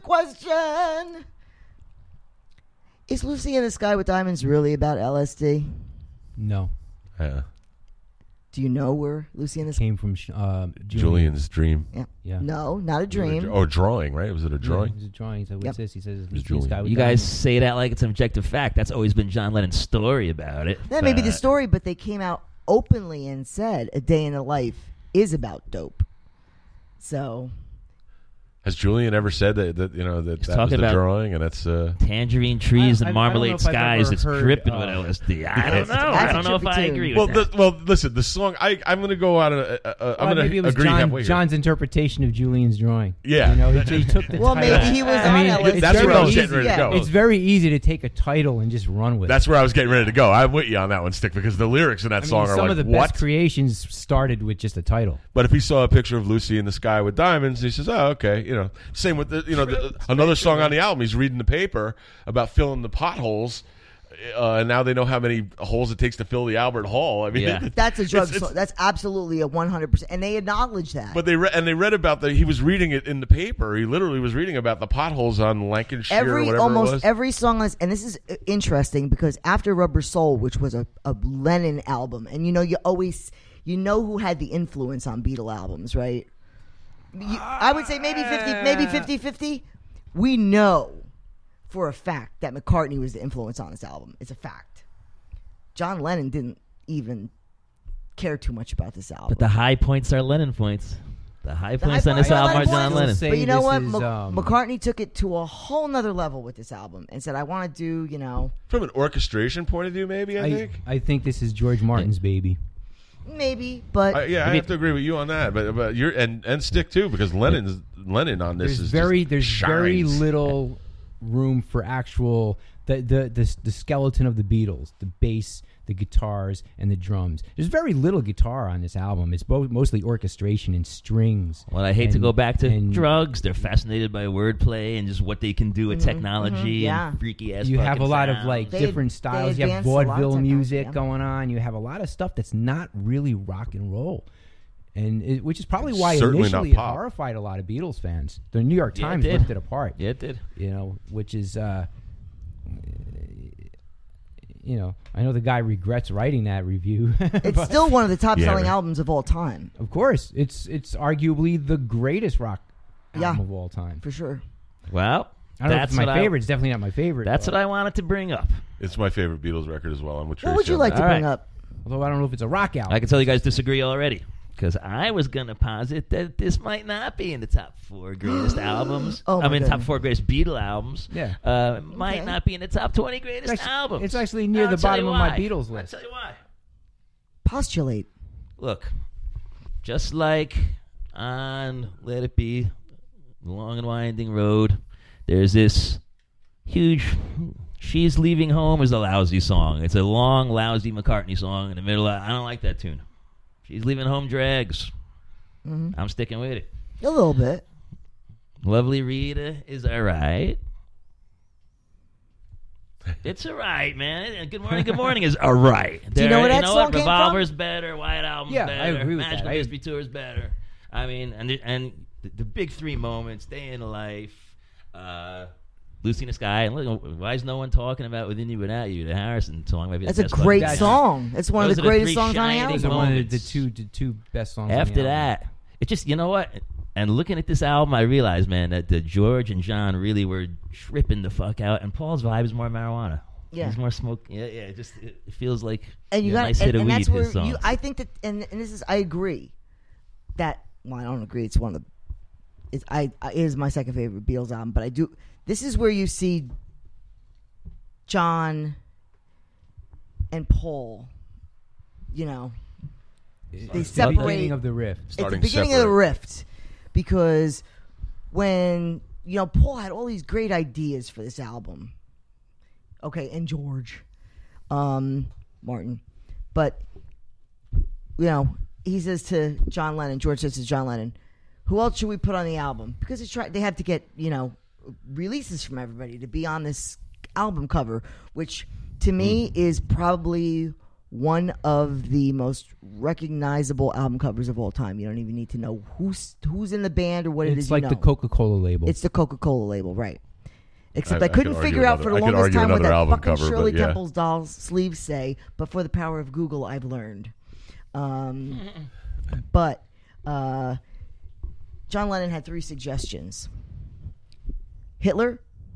question: is Lucy in the Sky with Diamonds really about L S D? No. Yeah. Do you know where Lucy in the Sky? Came from sh- uh, Julian. Julian's dream. Yeah. Yeah. No, not a dream. Oh, drawing, right? Was it a Yeah, drawing? it was a drawing. He said, what's Yep. this? He says, it's was Lucy in the Julian. Sky with You guys Diamonds. say that like it's an objective fact. That's always been John Lennon's story about it. That may be the But- story, but they came out openly and said A Day in the Life is about dope. So Has Julian ever said that, that you know that, He's that was talking the about- drawing and that's uh Tangerine trees I- I- I and don't know marmalade if I've skies. ever It's heard, dripping uh, with L S D. I don't know. That's I a don't know if I trippy tune. agree well with the, that. well listen the song I I'm gonna go out uh, uh, I'm Well, gonna maybe it was agree John, halfway here. John's interpretation of Julian's drawing. Yeah. You know, he, he took the Well, title. maybe he was I on mean, L S D. it's That's very where I was easy- getting ready to yeah. go. It's very easy to take a title and just run with That's it. where I was getting ready to go. I'm with you on that one, Stick, because the lyrics in that I mean, song are some like of the what? best creations started with just a title. But if he saw a picture of Lucy in the Sky with diamonds, he says, "Oh, okay." You know, same with the, you know, the, another song on the album. He's reading the paper about filling the potholes, uh, and now they know how many holes it takes to fill the Albert Hall. I mean, Yeah. that's a drug it's- it's- song. That's absolutely a one hundred percent. And they acknowledge that. But they re- and they read about the. He was reading it in the paper. He literally was reading about the potholes on Lancashire, or every whatever it almost was. every song on this, and this is uh, interesting because after Rubber Soul, which was a, a Lennon album, and you know you always you know who had the influence on Beatle albums, right? You, I would say maybe fifty, maybe fifty-fifty. We know for a fact that McCartney was the influence on this album. It's a fact. John Lennon didn't even care too much about this album. But the high points are Lennon points. The high The points high on this points are album are Lennon John points. Lennon. Say But you know this what? is, Mc- um, McCartney took it to a whole nother level with this album and said, I want to do, you know, From an orchestration point of view, maybe I, I, think. I think this is George Martin's baby. maybe, but I, yeah, I mean- have to agree with you on that. But but you're and and Stick too, because Lennon's Lennon on this There's is very just there's very shines. little room for actual the, the the the skeleton of the Beatles, the bass, the guitars, and the drums. There's very little guitar on this album. It's both mostly orchestration and strings. Well, I hate to and- go back to and drugs. They're fascinated by wordplay and just what they can do with technology yeah. and freaky ass. You have a lot of sounds. like They- different they styles. You have advanced a lot of vaudeville technology, music yeah. going on. You have a lot of stuff that's not really rock and roll. And it, which is probably why Certainly not initially it pop. horrified a lot of Beatles fans. The New York Yeah, it Times did. ripped it apart. Yeah, it did. You know, which is, uh, you know, I know the guy regrets writing that review. it's but still one of the top Yeah, selling man. albums of all time, of course, it's it's arguably the greatest rock Yeah. album of all time. for sure. Well, I don't know if that's it's my what favorite. It's definitely not my favorite. I, that's but- what I wanted to bring up. It's my favorite Beatles record as well. I'm with Tracy What would you on like that. to All bring right. up? Although I don't know if it's a rock album. I can tell you guys disagree already. Because I was going to posit that this might not be in the top four greatest albums. Oh, my I mean, top goodness. four greatest Beatle albums. Yeah. Uh, it might Okay. not be in the top twenty greatest It's actually- albums. it's actually near I'll the tell bottom you of my why. Beatles list. I'll tell you why. Postulate. Look, just like on Let It Be, The Long and Winding Road, there's this huge She's Leaving Home is a lousy song. It's a long, lousy McCartney song in the middle. Of, I don't like that tune. She's Leaving Home drags. Mhm. I'm sticking with it. A little bit. Lovely Rita is all right. It's all right, man. And Good Morning, Good Morning is all right. Do you know where There- that you know song what? came from? Revolver's better. White Album's Yeah, I better. agree with Magical that. I- Mystery Tour's better. I mean, and the, and the, the big three moments: Day in the Life, uh, Lucy in the Sky. And look, why is no one talking about Within You Without You? The Harrison song, maybe That's the a best great fucking song. It's one Those of are the the greatest three songs on the shining Those album. are one of the, the moments. two the two best songs. on the After album. that, it just, you know what? And looking at this album, I realized, man, that the George and John really were tripping the fuck out. And Paul's vibe is more marijuana. Yeah. He's more smoke. Yeah, yeah. It just it feels like And you know, got, a nice and, hit of and weed. that's his where songs. you. I think that, and, and this is, I agree that. Well, I don't agree. It's one of the. It's I. I it is my second favorite Beatles album, but I do. This is where you see John and Paul. You know, they It's the separate. beginning of the rift. At the Starting beginning of the separate. rift, because when you know Paul had all these great ideas for this album. Okay, and George, um, Martin, but you know he says to John Lennon, George says to John Lennon, "Who else should we put on the album?" Because it's try- they have to get you know releases from everybody to be on this album cover, which to me is probably one of the most recognizable album covers of all time. You don't even need to know who's who's in the band or what it is. It's like you the know. Coca-Cola label. It's the Coca-Cola label, right? Except I- I, I couldn't could argue figure out another- for the I could longest argue time what another that album fucking cover, Shirley but yeah. Temple's doll sleeves say. But for the power of Google, I've learned. Um, but uh, John Lennon had three suggestions. Hitler,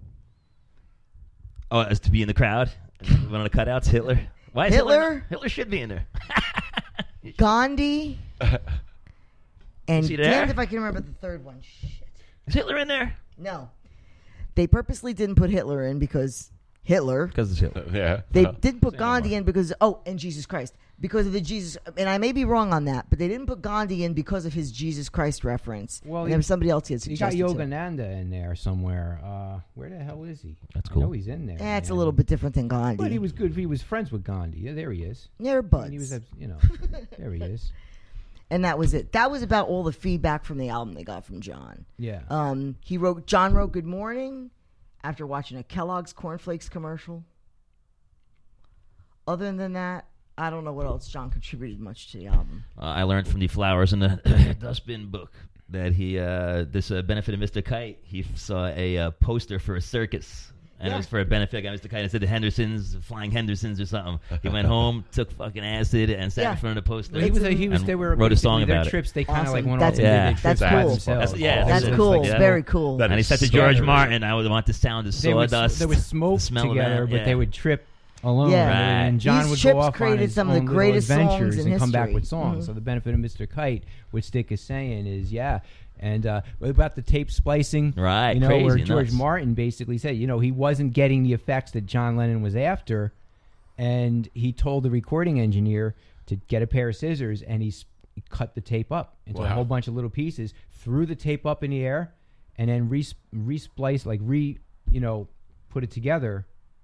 Oh, as to be in the crowd? One of the cutouts, Hitler? Why is Hitler? Hitler? Hitler should be in there. Gandhi, and Is he there? damned if I can remember the third one. Shit. Is Hitler in there? No. They purposely didn't put Hitler in because Hitler. Because it's Hitler. Yeah. They Uh, didn't put Say no Gandhi more. in because, oh, and Jesus Christ. Because of the Jesus, and I may be wrong on that, but they didn't put Gandhi in because of his Jesus Christ reference. Well, and he- there was somebody else he had You got suggested. too. Yogananda in there somewhere. Uh, where the hell is he? That's I cool. know he's in there. Eh, it's a man. little bit different than Gandhi. But he was good. He was friends with Gandhi. Yeah, there he is. Yeah, they're And buds. he was, a, you know, there he is. And that was it. That was about all the feedback from the album they got from John. Yeah. Um, he wrote, John wrote Good Morning after watching a Kellogg's Cornflakes commercial. Other than that, I don't know what else John contributed much to the album. Uh, I learned from the Flowers in the Dustbin book that he, uh, this uh, benefit of Mister Kite, he f- saw a uh, poster for a circus. And Yeah. it was for a benefit. I got Mister Kite and said the Hendersons, Flying Hendersons or something. He went home, took fucking acid, and sat Yeah. in front of the poster. Well, he was. A, he was. and They were wrote a song basically their about it. trips. They kind of like Awesome. went That's- off and yeah. did their trips That's by cool. themselves. That's- yeah, All That's of it's those, cool. like, yeah. Very cool. That And he is said to so George good. Martin, I would want the sound of They would, sawdust. they would smoke the smell of together, that, but yeah. they would trip alone. Yeah. And Right. John These would trips go off on created his some of the own little greatest songs adventures in and come back history. with songs. Mhm. So the benefit of Mister Kite, what Stick is saying is, yeah. And uh, about the tape splicing, Right, You know, crazy, where George nuts. Martin basically said, you know, he wasn't getting the effects that John Lennon was after, and he told the recording engineer to get a pair of scissors, and he, sp- he cut the tape up into a Wow. whole bunch of little pieces, threw the tape up in the air, and then re resplice, like re, you know, put it together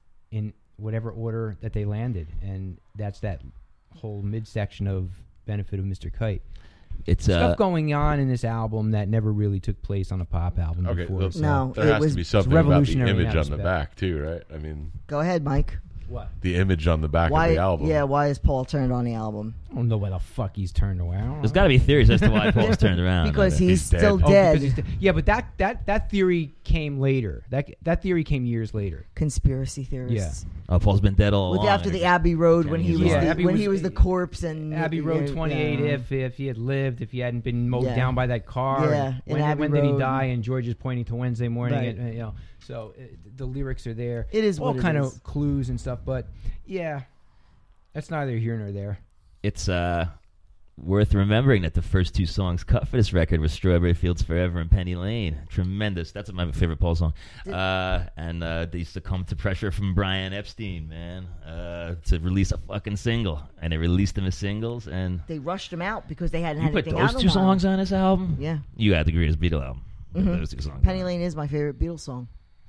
in whatever order that they landed, and that's that whole midsection of benefit of Mister Kite. It's uh, Stuff going on in this album that never really took place on a pop album Okay, before. well, so- No. there it has was- to be it's something about the revolutionary in image that on the respect. back too, right? I mean, Go ahead, Mike. What? the image on the back Why? of the album. Yeah, why is Paul turned on the album? I don't know why the fuck he's turned around. there's got to be theories as to why Paul's turned around. Because on it. he's, He's dead. still Oh, dead. because he's de- yeah, but that, that, that theory came later. That that theory came years later. Conspiracy theorists. Oh, Paul's been dead all With along. after the Abbey Road when he Yeah, was the, Abbey when was- he was the corpse and Abbey Road yeah, twenty-eight. yeah. If if he had lived, if he hadn't been mowed Yeah. down by that car. Yeah, and in when, Abbey when did he Road. die? And George is pointing to Wednesday morning. Right. And, uh, you know, so uh, the lyrics are there. It is all what it kind is. of clues and stuff. But yeah, that's neither here nor there. It's uh, worth remembering that the first two songs cut for this record were Strawberry Fields Forever and Penny Lane. Tremendous. That's my favorite Paul song. Uh, and uh, they succumbed to pressure from Brian Epstein, man, uh, to release a fucking single. And they released them as singles. And They rushed him out because they hadn't you had put anything those out in two a while. songs on this album? Yeah. You had the greatest Beatle album. with Mhm. Those two songs. Penny Lane is my favorite Beatles song.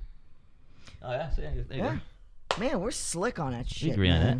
Oh, yeah? So, yeah, there you Yeah. go. Man, we're slick on that We shit, agree on man.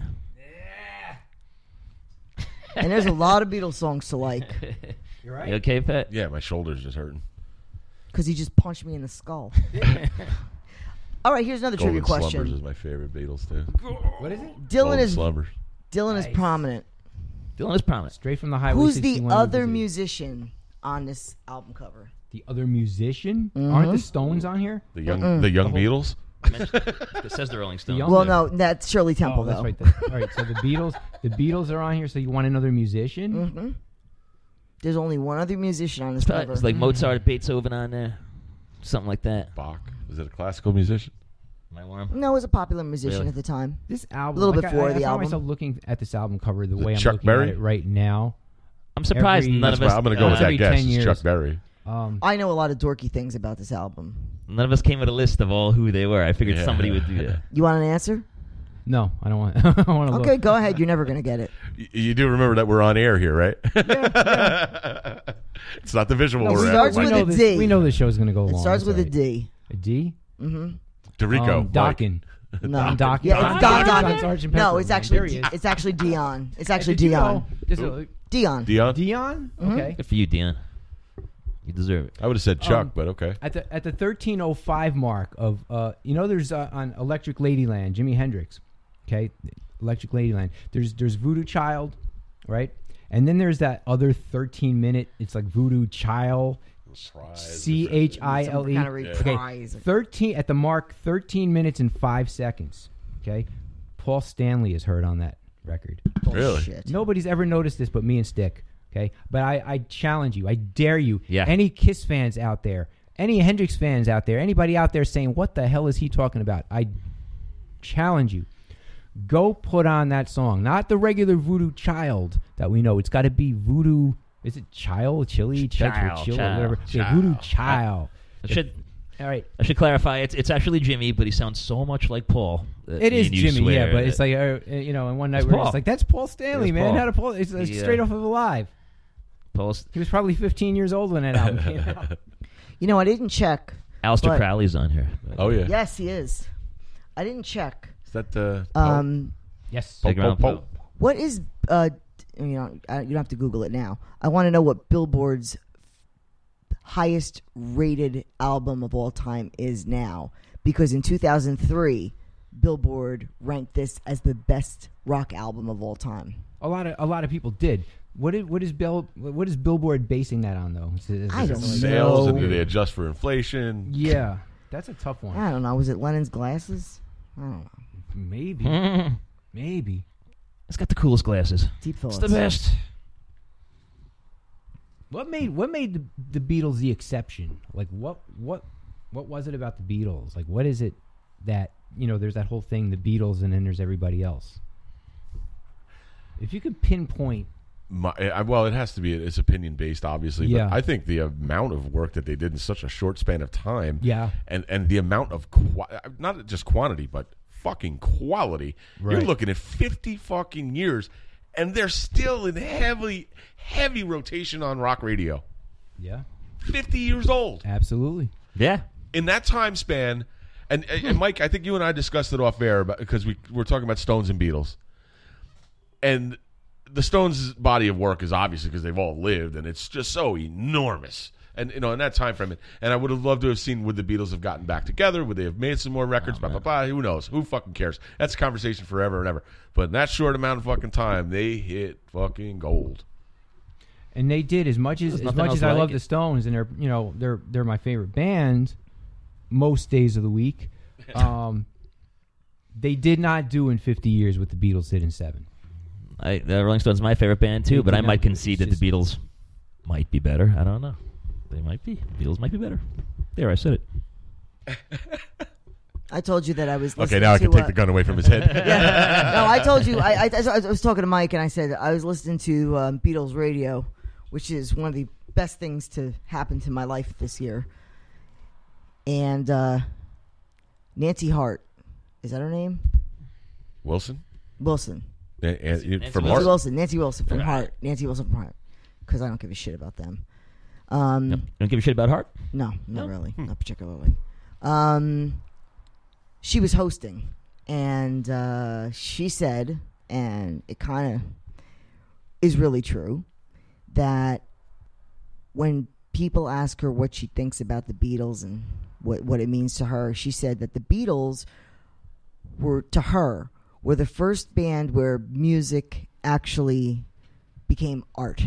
And there's a lot of Beatles songs to like You're right. You okay, Pat? Yeah, my shoulder's just hurting. because he just punched me in the skull. All right, here's another Golden trivia question. Slumbers is my favorite Beatles too. What is it? Dylan Golden is Slumbers. Dylan is Nice. prominent. Dylan is prominent. Straight from the highway. Who's the sixty-one other Revisited. musician on this album cover? The other musician? Mhm. Aren't the Stones on here? The young, the young The whole- Beatles. It says the Rolling Stones. young- Well, there. no, that's Shirley Temple, oh, that's though. right. There. All right. So the Beatles, the Beatles are on here. So you want another musician? hmm There's only one other musician on this It's probably- cover. it's like Mozart, Beethoven on there. Something like that. Bach. Is it a classical musician? Am I warm? no, it was a popular musician Really? at the time. This album, A little like, bit before I, I, the I found album. myself looking at this album cover the Is it way I'm Chuck looking Berry? at it right now. I'm surprised Every- none That's of us. why I'm going to go uh, with that every guess. ten It's years. Chuck Berry. Um, I know a lot of dorky things about this album. None of us came with a list of all who they were. I figured Yeah. somebody would do that. You want an answer? no, I don't want. I want to Okay, look. go ahead. You're never going to get it. Y- You do remember that we're on air here, right? It's not the visual No, we're we, at. know, starts we, with know a this, D. we know this show's going to go It long. starts with a Sorry. D. A D? Mm-hmm. Dorico. Um, Dockin. No. Dockin. Yeah, Don- it's Don Don- Don. Sergeant No, Pepper. it's There actually he is. it's actually Dion. It's actually Did you Dion. know- there's a- Dion. Dion? Dion? Mhm. Okay. Good for you, Dion. You deserve it. I would have said Chuck, Um, but okay. At the at the thirteen oh five mark of uh, you know, there's uh, on Electric Ladyland, Jimi Hendrix, okay, Electric Ladyland. There's there's Voodoo Child, right, and then there's that other thirteen minute. It's like Voodoo Child, C H I L E. Some kind of Yeah. reprise. Okay, thirteen at the mark, thirteen minutes and five seconds. Okay, Paul Stanley is heard on that record. Really? Bullshit. Nobody's ever noticed this but me and Stick. Okay, but I, I challenge you, I dare you, Yeah. any Kiss fans out there, any Hendrix fans out there, anybody out there saying, what the hell is he talking about? I challenge you. Go put on that song. Not the regular Voodoo Child that we know. It's got to be Voodoo, is it Child, Chili, Child, Child, Child, whatever. Yeah, Child. Voodoo Child. I should All right. I should clarify. It's it's actually Jimmy, but he sounds so much like Paul. that It me is and you Jimmy, yeah, swear but that- it's like, uh, you know, and one night It's we we're Paul. just like, that's Paul Stanley, It is man. Paul. How to Paul? It's, it's He, uh, straight off of Alive. Paul's He was probably fifteen years old when that album came out. You know, I didn't check. Alistair But- Crowley's on here. Oh yeah. Yes, he is. I didn't check. Is that the? Um, Yes. Pope, Take around Pope, Pope. what is uh, you know, I, you don't have to Google it now. I want to know what Billboard's highest rated album of all time is now, because in two thousand three, Billboard ranked this as the best rock album of all time. A lot of a lot of people did. What is what is Bill? What is Billboard basing that on though? Is it- is I it don't like- Sales, and No. do they adjust for inflation? Yeah, that's a tough one. I don't know. Was it Lennon's glasses? I don't know. Maybe, Mm. maybe. It's got the coolest glasses. Deep thoughts. It's the best. What made what made the, the Beatles the exception? Like what what what was it about the Beatles? Like what is it that you know? There's that whole thing, the Beatles, and then there's everybody else. If you could pinpoint, My, I, well, it has to be. It's opinion based, obviously. Yeah. But I think the amount of work that they did in such a short span of time, yeah, and and the amount of qua- not just quantity, but fucking quality. You're Right. looking at fifty fucking years, and they're still in heavily heavy rotation on rock radio. yeah, Fifty years old absolutely. Yeah. in that time span. And, and, and Mike, I think you and I discussed it off air about, because we were talking about Stones and Beatles, and the Stones' body of work is obviously because they've all lived, and it's just so enormous. And you know, in that time frame, and I would have loved to have seen, would the Beatles have gotten back together? Would they have made some more records? Blah, blah, blah. Who knows? Who fucking cares? That's a conversation forever and ever. But in that short amount of fucking time, they hit fucking gold. And they did as much as There's as nothing much else as I like love it. the Stones, and they're you know they're they're my favorite band most days of the week. Um, they did not do in fifty years what the Beatles did in seven. I, the Rolling Stones is my favorite band too, They but did I not might do it. concede It's that the Beatles might be better. I don't know. They might be. Beatles might be better. There, I said it. I told you that I was Okay, listening now I to, can take uh, the gun away from his head. Yeah. No, I told you. I, I, I was talking to Mike, and I said I was listening to um, Beatles radio, which is one of the best things to happen to my life this year. And uh, Nancy Hart, is that her name? Wilson? Wilson. And, and, you- Nancy from Nancy Heart? Wilson. Nancy Wilson from Yeah. Heart. Nancy Wilson from Heart. Because I don't give a shit about them. Um, Yep. You don't give a shit about Heart? No, not No? really. Hmm. Not particularly. Um, she was hosting, and uh, she said, and it kind of is really true, that when people ask her what she thinks about the Beatles and what, what it means to her, she said that the Beatles were, to her, were the first band where music actually became art.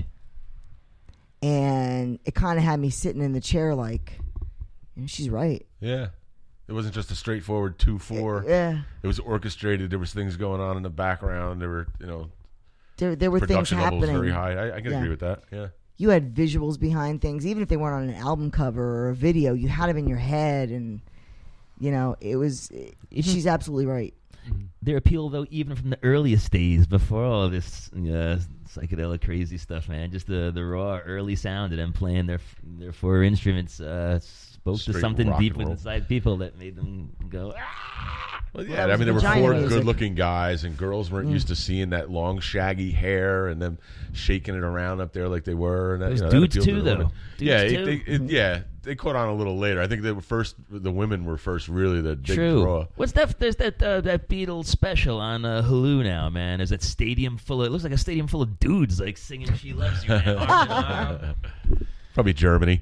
And it kind of had me sitting in the chair like, you know, she's right. Yeah. It wasn't just a straightforward two four. Yeah. It was orchestrated. There was things going on in the background. There were, you know, There, there were things production level was happening. very high. I, I can Yeah. agree with that. Yeah. You had visuals behind things, even if they weren't on an album cover or a video. You had them in your head, and you know it was. It, Even- she's absolutely right. Their appeal, though, even from the earliest days, before all of this uh, psychedelic crazy stuff, man, just the the raw early sound of them playing their their four instruments uh, spoke Straight to something rock deep and roll. inside people that made them go. Ah! Well, Well, yeah, that I was mean, there were vagina four music. good-looking guys, and girls weren't Mm. used to seeing that long, shaggy hair and them shaking it around up there like they were. And that, Those you know, that dudes appealed to too, the though. women. Dudes yeah, it- too. They, it, yeah, they caught on a little later. I think they were first. The women were first, really the big True. draw. What's that? There's that uh, that Beatles special on uh, Hulu now, man. There's that stadium full of. It looks like a stadium full of dudes like singing "She Loves You," man. Arm in arm. Probably Germany.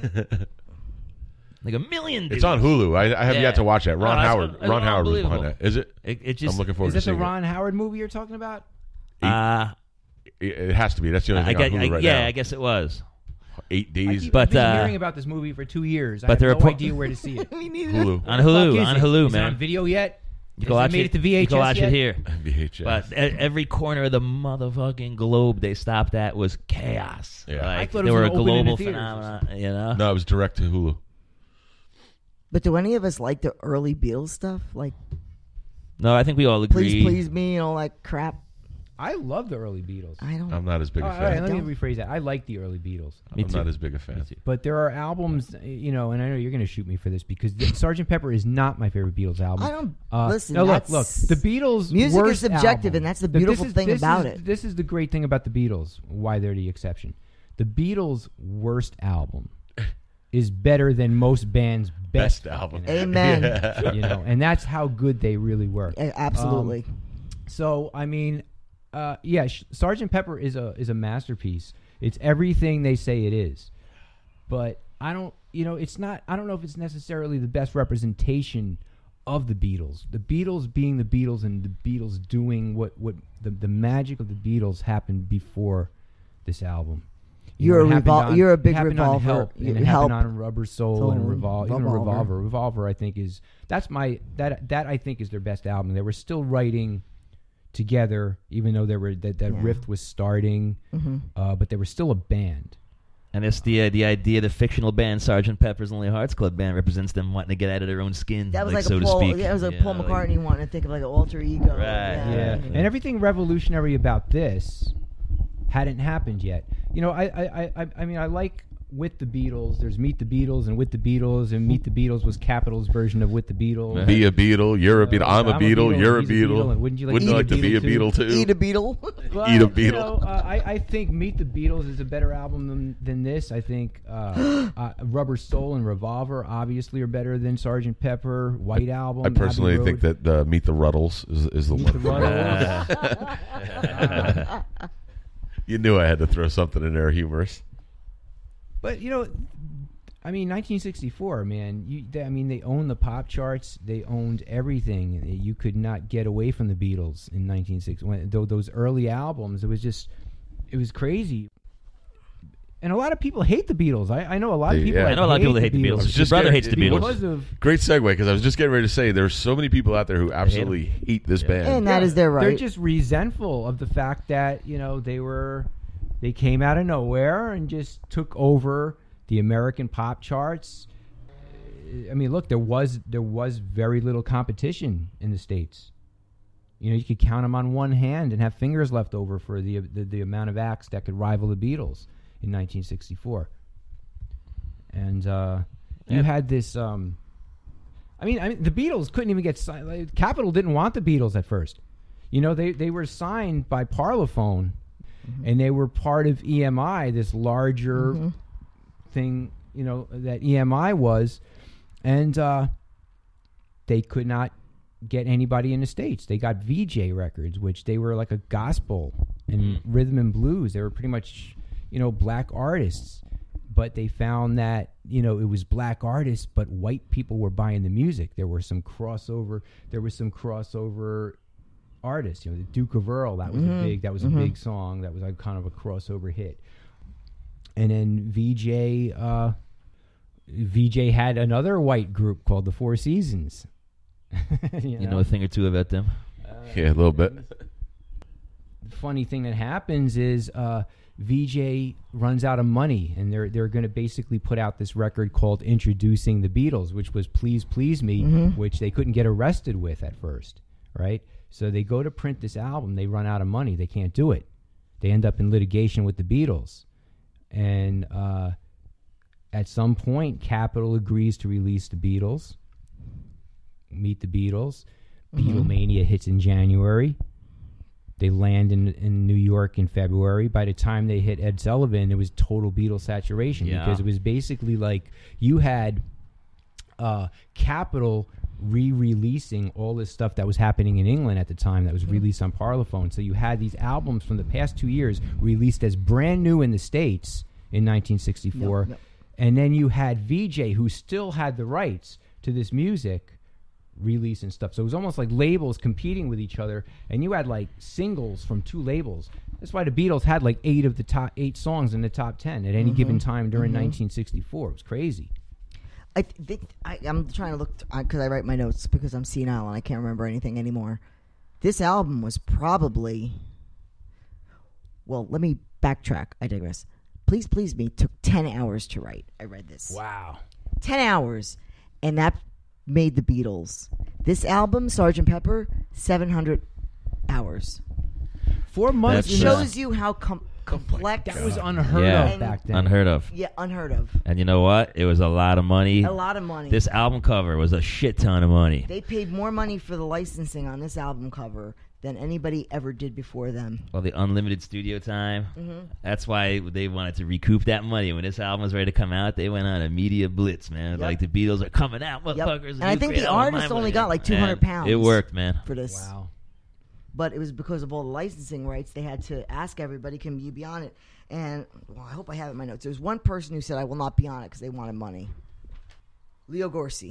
Like a million. Dudes. It's on Hulu. I, I have Yeah. yet to watch that. Oh, Ron that's Howard. what- that's Ron Howard was behind unbelievable. that. Is it? It, it just. I'm looking forward Is to that the seeing Ron Howard movie you're talking about? Uh, it. It, it has to be. That's the only I thing get, on I, Hulu right yeah, now. I guess it was. eight I days. keep, But, I've been uh, hearing about this movie for two years. I but have there no are po- idea where to see it. Me neither. Hulu. On Fuck Hulu, is on it? Hulu, Is it man. on video yet? You Has can it watch made it. it to V H S You can watch yet? it here. V H S. But e- every corner of the motherfucking globe they stopped at was chaos. Yeah. Like, I thought it they was were a gonna open in the global theaters or phenomenon, you know? no, it was direct to Hulu. But do any of us like the early Beatles stuff? Like, No, I think we all agree. Please Please Me and all that crap? I love the early Beatles. I don't. I'm not as big a All right, fan. all right, let me Don't. rephrase that. I like the early Beatles. Me I'm too. not as big a fan. But there are albums, you know, and I know you're going to shoot me for this because the, Sergeant Pepper is not my favorite Beatles album. I don't. Uh, listen, no, look, that's- look. The Beatles' Music is worst subjective, album- and that's the Th- beautiful this is- thing this about is- it. This is the great thing about the Beatles. Why they're the exception. The Beatles' worst album is better than most bands' best, Best album. fucking Amen. Yeah. You know, and that's how good they really were. A- Absolutely. So I mean, uh, yeah, Sh- Sergeant Pepper is a is a masterpiece. It's everything they say it is, but I don't, you know, it's not. I don't know if it's necessarily the best representation of the Beatles. The Beatles being the Beatles and the Beatles doing what what the the magic of the Beatles happened before this album. You You're know, it a happened revol- on- you're a it big happened on Revolver. Help, You- and it Help. happened on Rubber Soul, Soul and and Revol- even Revolver. Revolver. Revolver, I think is that's my that that I think is their best album. They were still writing together, even though they were that that Yeah. rift was starting, Mhm. uh, but they were still a band. And it's the uh, the idea the fictional band Sergeant Pepper's Lonely Hearts Club Band represents them wanting to get out of their own skin, That was like, like, so a to Paul. speak. Yeah, it was a You Paul know, McCartney like- wanting to think of like an alter ego. Right, Yeah, yeah. and everything revolutionary about this hadn't happened yet. You know, I I I, I- I mean, I like With the Beatles. There's Meet the Beatles and With the Beatles, and Meet the Beatles was Capitol's version of With the Beatles. Be a Beatle, you're a Uh, Beatle, I'm a Beatle, you're a he's a Beatle. and wouldn't you like, Wouldn't to you be like to be a Beatle too? Eat a beetle. Well, Eat a you Beatle. know, uh, I, I think Meet the Beatles is a better album than, than this. I think uh, uh, Rubber Soul and Revolver obviously are better than Sergeant Pepper. White Album. I personally Abbey think Road. that uh, Meet the Ruddles is, is the Meet one. the for me. Ruddles. You knew I had to throw something in there humorous. But you know, I mean, nineteen sixty-four, man. You, they, I mean, they owned the pop charts. They owned everything. You could not get away from the Beatles in nineteen sixty. When though those early albums, it was just, it was crazy. And a lot of people hate the Beatles. I, I know a lot of They- people. yeah. that I know a lot of people that hate the Beatles. I was His just brother getting- hates the it Beatles. because of Great segue, because I was just getting ready to say there's so many people out there who absolutely hate this Yeah. band. And that is their right. They're just resentful of the fact that, you know, they were, they came out of nowhere and just took over the American pop charts. I mean, look, there was there was very little competition in the States. You know, you could count them on one hand and have fingers left over for the the, the amount of acts that could rival the Beatles in nineteen sixty-four. And uh, you Yeah. had this. Um, I mean, I mean, the Beatles couldn't even get signed. Like, Capitol didn't want the Beatles at first. You know, they they were signed by Parlophone, and they were part of E M I, this larger Mhm. thing. You know that E M I was, and uh, they could not get anybody in the States. They got V J Records, which they were like a gospel and rhythm and blues. They were pretty much, you know, black artists. But they found that, you know, it was black artists, but white people were buying the music. There were some crossover. There was some crossover artists. You know, the Duke of Earl. That was Mhm. a big. That was Mhm. a big song. That was like kind of a crossover hit. And then V J, uh, V J had another white group called the Four Seasons. you, You know a thing or two about them? Yeah, a little bit. The funny thing that happens is uh, V J runs out of money, and they're they're going to basically put out this record called "Introducing the Beatles," which was "Please Please Me," Mhm. which they couldn't get arrested with at first, right? So they go to print this album, they run out of money, they can't do it. They end up in litigation with the Beatles, and uh, at some point, Capitol agrees to release the Beatles. Meet the Beatles. Beatlemania hits in January. They land in in New York in February. By the time they hit Ed Sullivan, it was total Beatles saturation Yeah. because it was basically like you had uh, Capitol re-releasing all this stuff that was happening in England at the time that was released on Parlophone. So you had these albums from the past two years released as brand new in the States in nineteen sixty-four. Yep, yep. And then you had V J, who still had the rights to this music, release and stuff. So it was almost like labels competing with each other, and you had like singles from two labels That's why the Beatles had like eight of the top eight songs in the top ten at any Mhm. given time during Mhm. nineteen sixty-four. It was crazy. I think I, I'm trying to look because I write my notes because I'm senile and I can't remember anything anymore. This album was probably. Well, let me backtrack. I digress. Please Please Me took ten hours to write. I read this. Wow. ten hours. And that made the Beatles. This album, Sergeant Pepper, seven hundred hours. Four months. It That's, uh, shows you how com- complex. That was unheard Yeah. of back then. Unheard of. Yeah, unheard of. And you know what? It was a lot of money. A lot of money. This album cover was a shit ton of money. They paid more money for the licensing on this album cover than anybody ever did before them. Well, the unlimited studio time. Mm-hmm. That's why they wanted to recoup that money. When this album was ready to come out, they went on a media blitz, man. Yep. Like, the Beatles are coming out, Yep. motherfuckers. And I think the artist only got like two hundred pounds It worked, man. for this. Wow. But it was because of all the licensing rights. They had to ask everybody, can you be on it? And, well, I hope I have it in my notes. There's one person who said, I will not be on it because they wanted money. Leo Gorsi.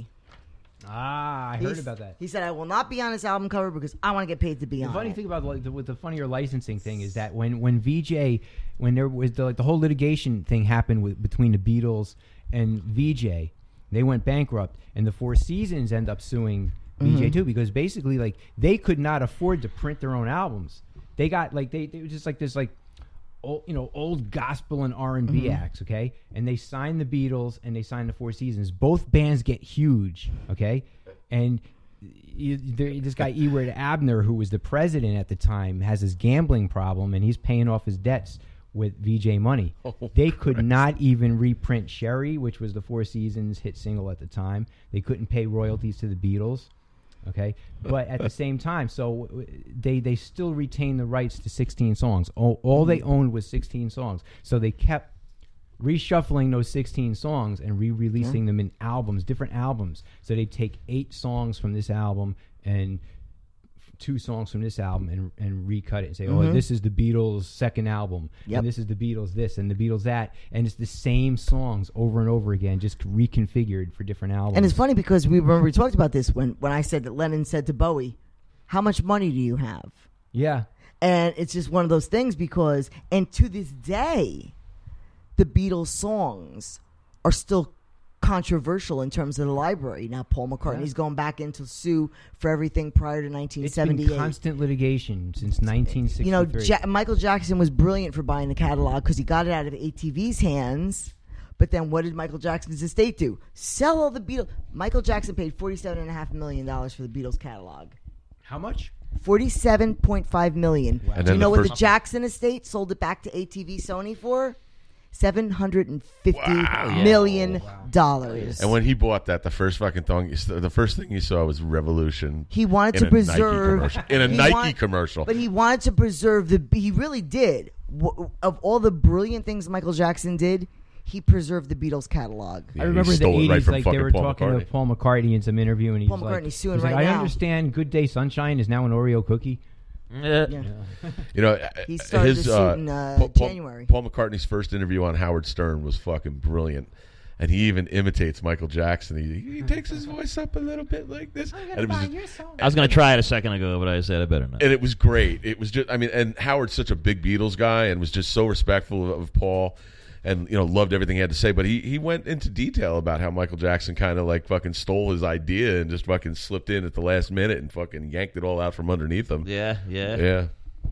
Ah, I heard He's- about that. He said, I will not be on this album cover because I want to get paid to be The on funny it. thing about like the, with the funnier licensing thing is that when when V J when there was the, like the whole litigation thing happened with, between the Beatles and V J, they went bankrupt, and the Four Seasons end up suing V J Mhm. too because basically like they could not afford to print their own albums. They got like they, they were just like this like old, you know old gospel and R and B Mhm. acts, okay, and they signed the Beatles and they signed the Four Seasons. Both bands get huge, okay, and. You, there, this guy Ewart Abner, who was the president at the time, has his gambling problem, and he's paying off his debts with V J money. Oh, they could Christ. not even reprint Sherry, which was the Four Seasons hit single at the time. They couldn't pay royalties to the Beatles. Okay, but at the same time, so w- they they still retain the rights to sixteen songs. All, all they owned was sixteen songs, so they kept reshuffling those sixteen songs and re-releasing them in albums, different albums. So they take eight songs from this album and f- two songs from this album and and recut it and say, oh, Mhm. this is the Beatles' second album, Yep. and this is the Beatles this and the Beatles that, and it's the same songs over and over again, just reconfigured for different albums. And it's funny because we remember we talked about this when, when I said that Lennon said to Bowie, how much money do you have? Yeah, And it's just one of those things because, and to this day, the Beatles songs are still controversial in terms of the library. Now, Paul McCartney's Yeah. going back in to sue for everything prior to nineteen it's been seventy-eight. constant litigation since nineteen sixty-three. You know, ja- Michael Jackson was brilliant for buying the catalog because he got it out of A T V's hands. But then what did Michael Jackson's estate do? Sell all the Beatles. Michael Jackson paid forty-seven point five million dollars for the Beatles catalog. How much? forty-seven point five million dollars. Wow. And Do you then know the what the first- Jackson estate sold it back to A T V Sony for? seven hundred fifty Wow. million Wow. dollars. And when he bought that, the first fucking thing, the first thing you saw was Revolution. He wanted in to a preserve Nike commercial. in a he Nike want- commercial. But he wanted to preserve the. He really did. W- Of all the brilliant things Michael Jackson did, he preserved the Beatles catalog. Yeah, I he remember in the stole it right eighties, from like they fucking were Paul talking McCartney. to Paul McCartney in some interview, and he's Paul like, McCartney's suing he's like, right I now." understand Good Day Sunshine is now an Oreo cookie. Yeah. Yeah. You know, He started his the suit uh, in, uh, Paul, Paul- January. Paul McCartney's first interview on Howard Stern was fucking brilliant, and he even imitates Michael Jackson. He, he takes his voice up a little bit like this, and it was just- I was going to try it a second ago, but I said I better not. and it was great. It was just, I mean, and Howard's such a big Beatles guy, and was just so respectful of, of Paul, and you know, loved everything he had to say. But he he went into detail about how Michael Jackson kind of like fucking stole his idea and just fucking slipped in at the last minute and fucking yanked it all out from underneath him. Yeah, yeah. Yeah.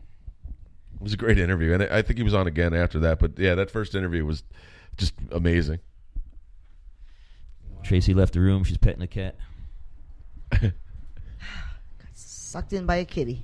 It was a great interview, and I think he was on again after that. But yeah, that first interview was just amazing. Tracy left the room. She's petting a cat. Sucked in by a kitty.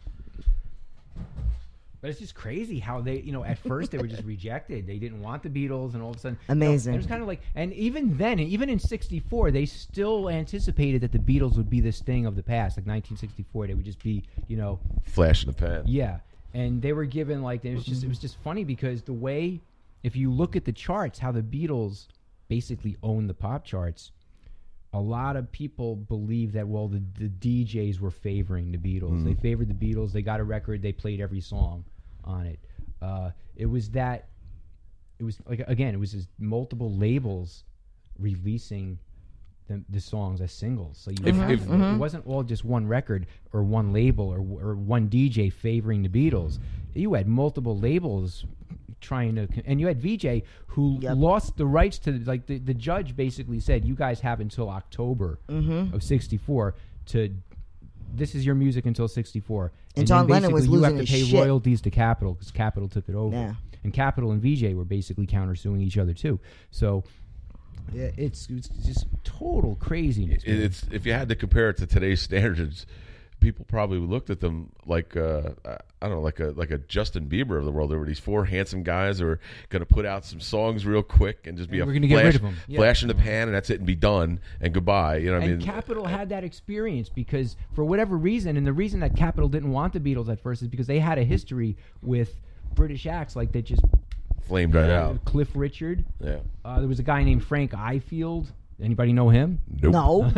But it's just crazy how they, you know, at first they were just rejected. They didn't want the Beatles, and all of a sudden, Amazing. You know, it was kind of like, and even then, even in sixty-four, they still anticipated that the Beatles would be this thing of the past. Like nineteen sixty-four, they would just be, you know, Flash in the pan. yeah. And they were given like it was just it was just funny because the way, if you look at the charts, how the Beatles basically own the pop charts. A lot of people believe that, well, the, the D Js were favoring the Beatles. Mm. They favored the Beatles. They got a record. They played every song on it. Uh, it was that. It was like again. It was just multiple labels releasing the, the songs as singles. So you If- have- if- it wasn't all just one record or one label or or one D J favoring the Beatles. you had multiple labels trying to, and you had V J who Yep. lost the rights to, like the, the judge basically said, you guys have until October Mm-hmm. of sixty-four to, this is your music until sixty-four. And then John Lennon was basically you have losing to pay his shit. royalties to Capitol because Capitol took it over. Yeah. And Capitol and V J were basically countersuing each other too. So yeah, it's, it's just total craziness. It- man. It's if you had to compare it to today's standards, people probably looked at them like uh, I don't know, like a like a Justin Bieber of the world. There were these four handsome guys who are going to put out some songs real quick and just be And a we're gonna flash, get rid of 'em. Yeah. flash in the pan, and that's it, and be done and goodbye. You know, what I And mean, Capitol had that experience because for whatever reason, and the reason that Capitol didn't want the Beatles at first is because they had a history with British acts like that just flamed right out. Cliff Richard. Yeah, Uh, there was a guy named Frank Ifield. Anybody know him? nope. No,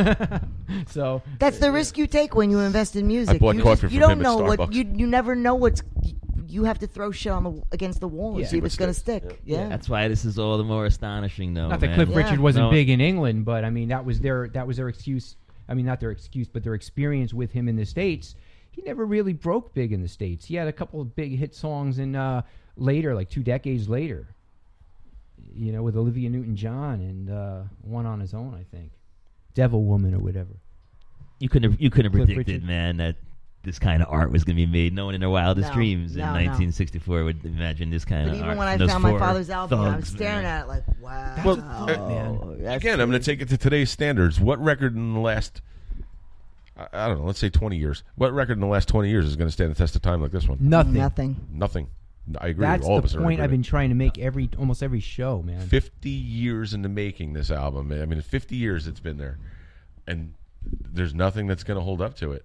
So that's the risk you take when you invest in music. I bought you coffee just, you from don't him at know what Starbucks. you you never know what's. You have to throw shit on the against the wall and Yeah. see if what it's going to sticks. stick. Yeah. Yeah. That's why this is all the more astonishing, though. not that man. Cliff Yeah. Richard wasn't No. big in England, but I mean that was their that was their excuse. I mean not their excuse, but their experience with him in the States. He never really broke big in the States. He had a couple of big hit songs in uh, later, like two decades later. You know, with Olivia Newton-John and uh, one on his own, I think, Devil Woman or whatever. You couldn't have, you couldn't have Cliff predicted, Richard. man, that this kind of art was going to be made. No one in their wildest No, dreams no, in no. nineteen sixty-four would imagine this kind But of even art. when I from those found my four father's album, I was thugs, staring man. at it like, wow. Well, that's Again, I'm going to take it to today's standards. What record in the last, I, I don't know, let's say twenty years. What record in the last twenty years is going to stand the test of time like this one? Nothing. nothing. Nothing. I agree. That's All of the us are in point I've been agreement. trying to make every almost every show, man. fifty years into making this album. I mean, fifty years it's been there, and there's nothing that's going to hold up to it.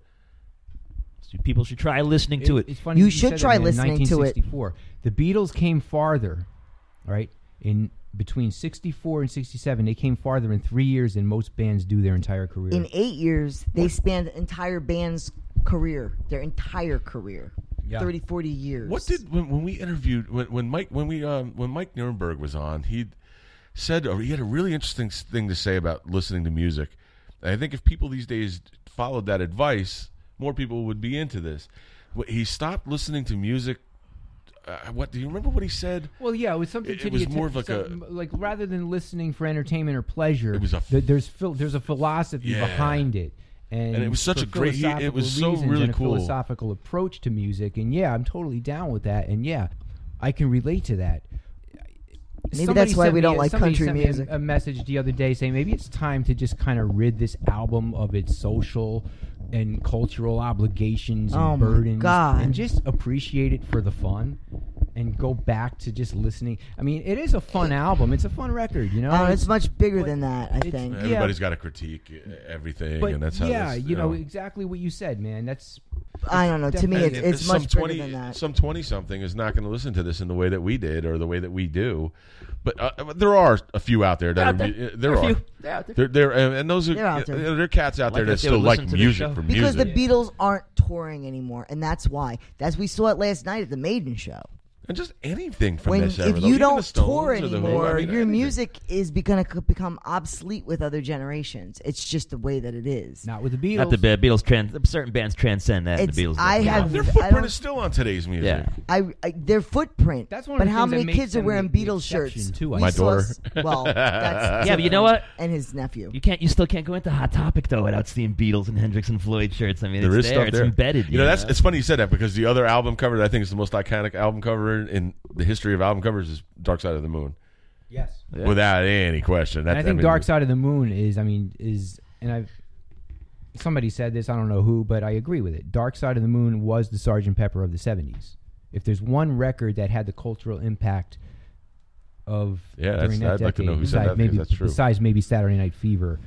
So people should try listening to it. It's funny You you should said try that, man, listening to it. nineteen sixty-four. The Beatles came farther, right? In between sixty-four and sixty-seven, they came farther in three years than most bands do their entire career. In eight years, they spanned the entire band's career, their entire career. Yeah. thirty, forty years. What did when, when we interviewed when, when Mike when we um, when Mike Nuremberg was on, he said or he had a really interesting thing to say about listening to music. And I think if people these days followed that advice, more people would be into this. Wh- He stopped listening to music. Uh, what do you remember? What he said? Well, yeah, it was something It- to it the was atten- more of like some- a- like rather than listening for entertainment or pleasure. It was a f- th- there's phil- there's a philosophy Yeah. behind it, and, And it was such for a great- he- it philosophical was so reasons really and a cool. philosophical approach to music. And yeah, I'm totally down with that. And yeah, I can relate to that. Maybe Somebody that's why sent we me don't a- like somebody country sent me a- music. A, message the other day saying maybe it's time to just kind of rid this album of its social and cultural obligations and Oh my burdens, God. and just appreciate it for the fun, and go back to just listening. I mean, it is a fun album. It's a fun record, you know. Oh, it's much bigger but than that, I it's- think. Yeah. Everybody's got to critique everything, But and that's how. yeah, this, you know exactly what you said, man. That's I don't know. To me, it's, definitely- it's some much twenty, bigger than that. Some twenty-something is not going to listen to this in the way that we did or the way that we do. But uh, there are a few out there that Out are, there. uh, there There are a are. few. They're out there. There, there, and, and those are They're out there. you know, there are cats out Like there that if they still would like listen to the music show. for Because music. the Beatles aren't touring anymore, and that's why. As we saw it last night at the Maiden show. and just anything from When this era, if though. you Even don't the Stones tour or the Who, anymore, I mean, your anything. music is going to become obsolete with other generations. It's just the way that it is. not with the Beatles. Not the ba- Beatles. Trans- certain bands transcend that. It's- the Beatles. I don't. have- Their I footprint don't- is still on today's music. Yeah. I, I their footprint. That's one of but the how things that many makes kids are them wearing the- the Beatles shirts? exception, too, I We My saw daughter. s- Well, that's Yeah, but you know what? And his nephew. You can't. You still can't go into Hot Topic though without seeing Beatles and Hendrix and Floyd shirts. I mean, There it's is there. stuff It's there. embedded. You know, that's it's funny you said that because the other album cover that I think is the most iconic album cover in, in the history of album covers is Dark Side of the Moon, Yes. Yeah. without any question. That, And I think mean, Dark Side of the Moon is, I mean, is, and I've, somebody said this, I don't know who, but I agree with it. Dark Side of the Moon was the Sergeant Pepper of the seventies. If there's one record that had the cultural impact of Yeah, that's- during that I'd like to decade, know who said besides that, maybe, because that's true. besides maybe Saturday Night Fever.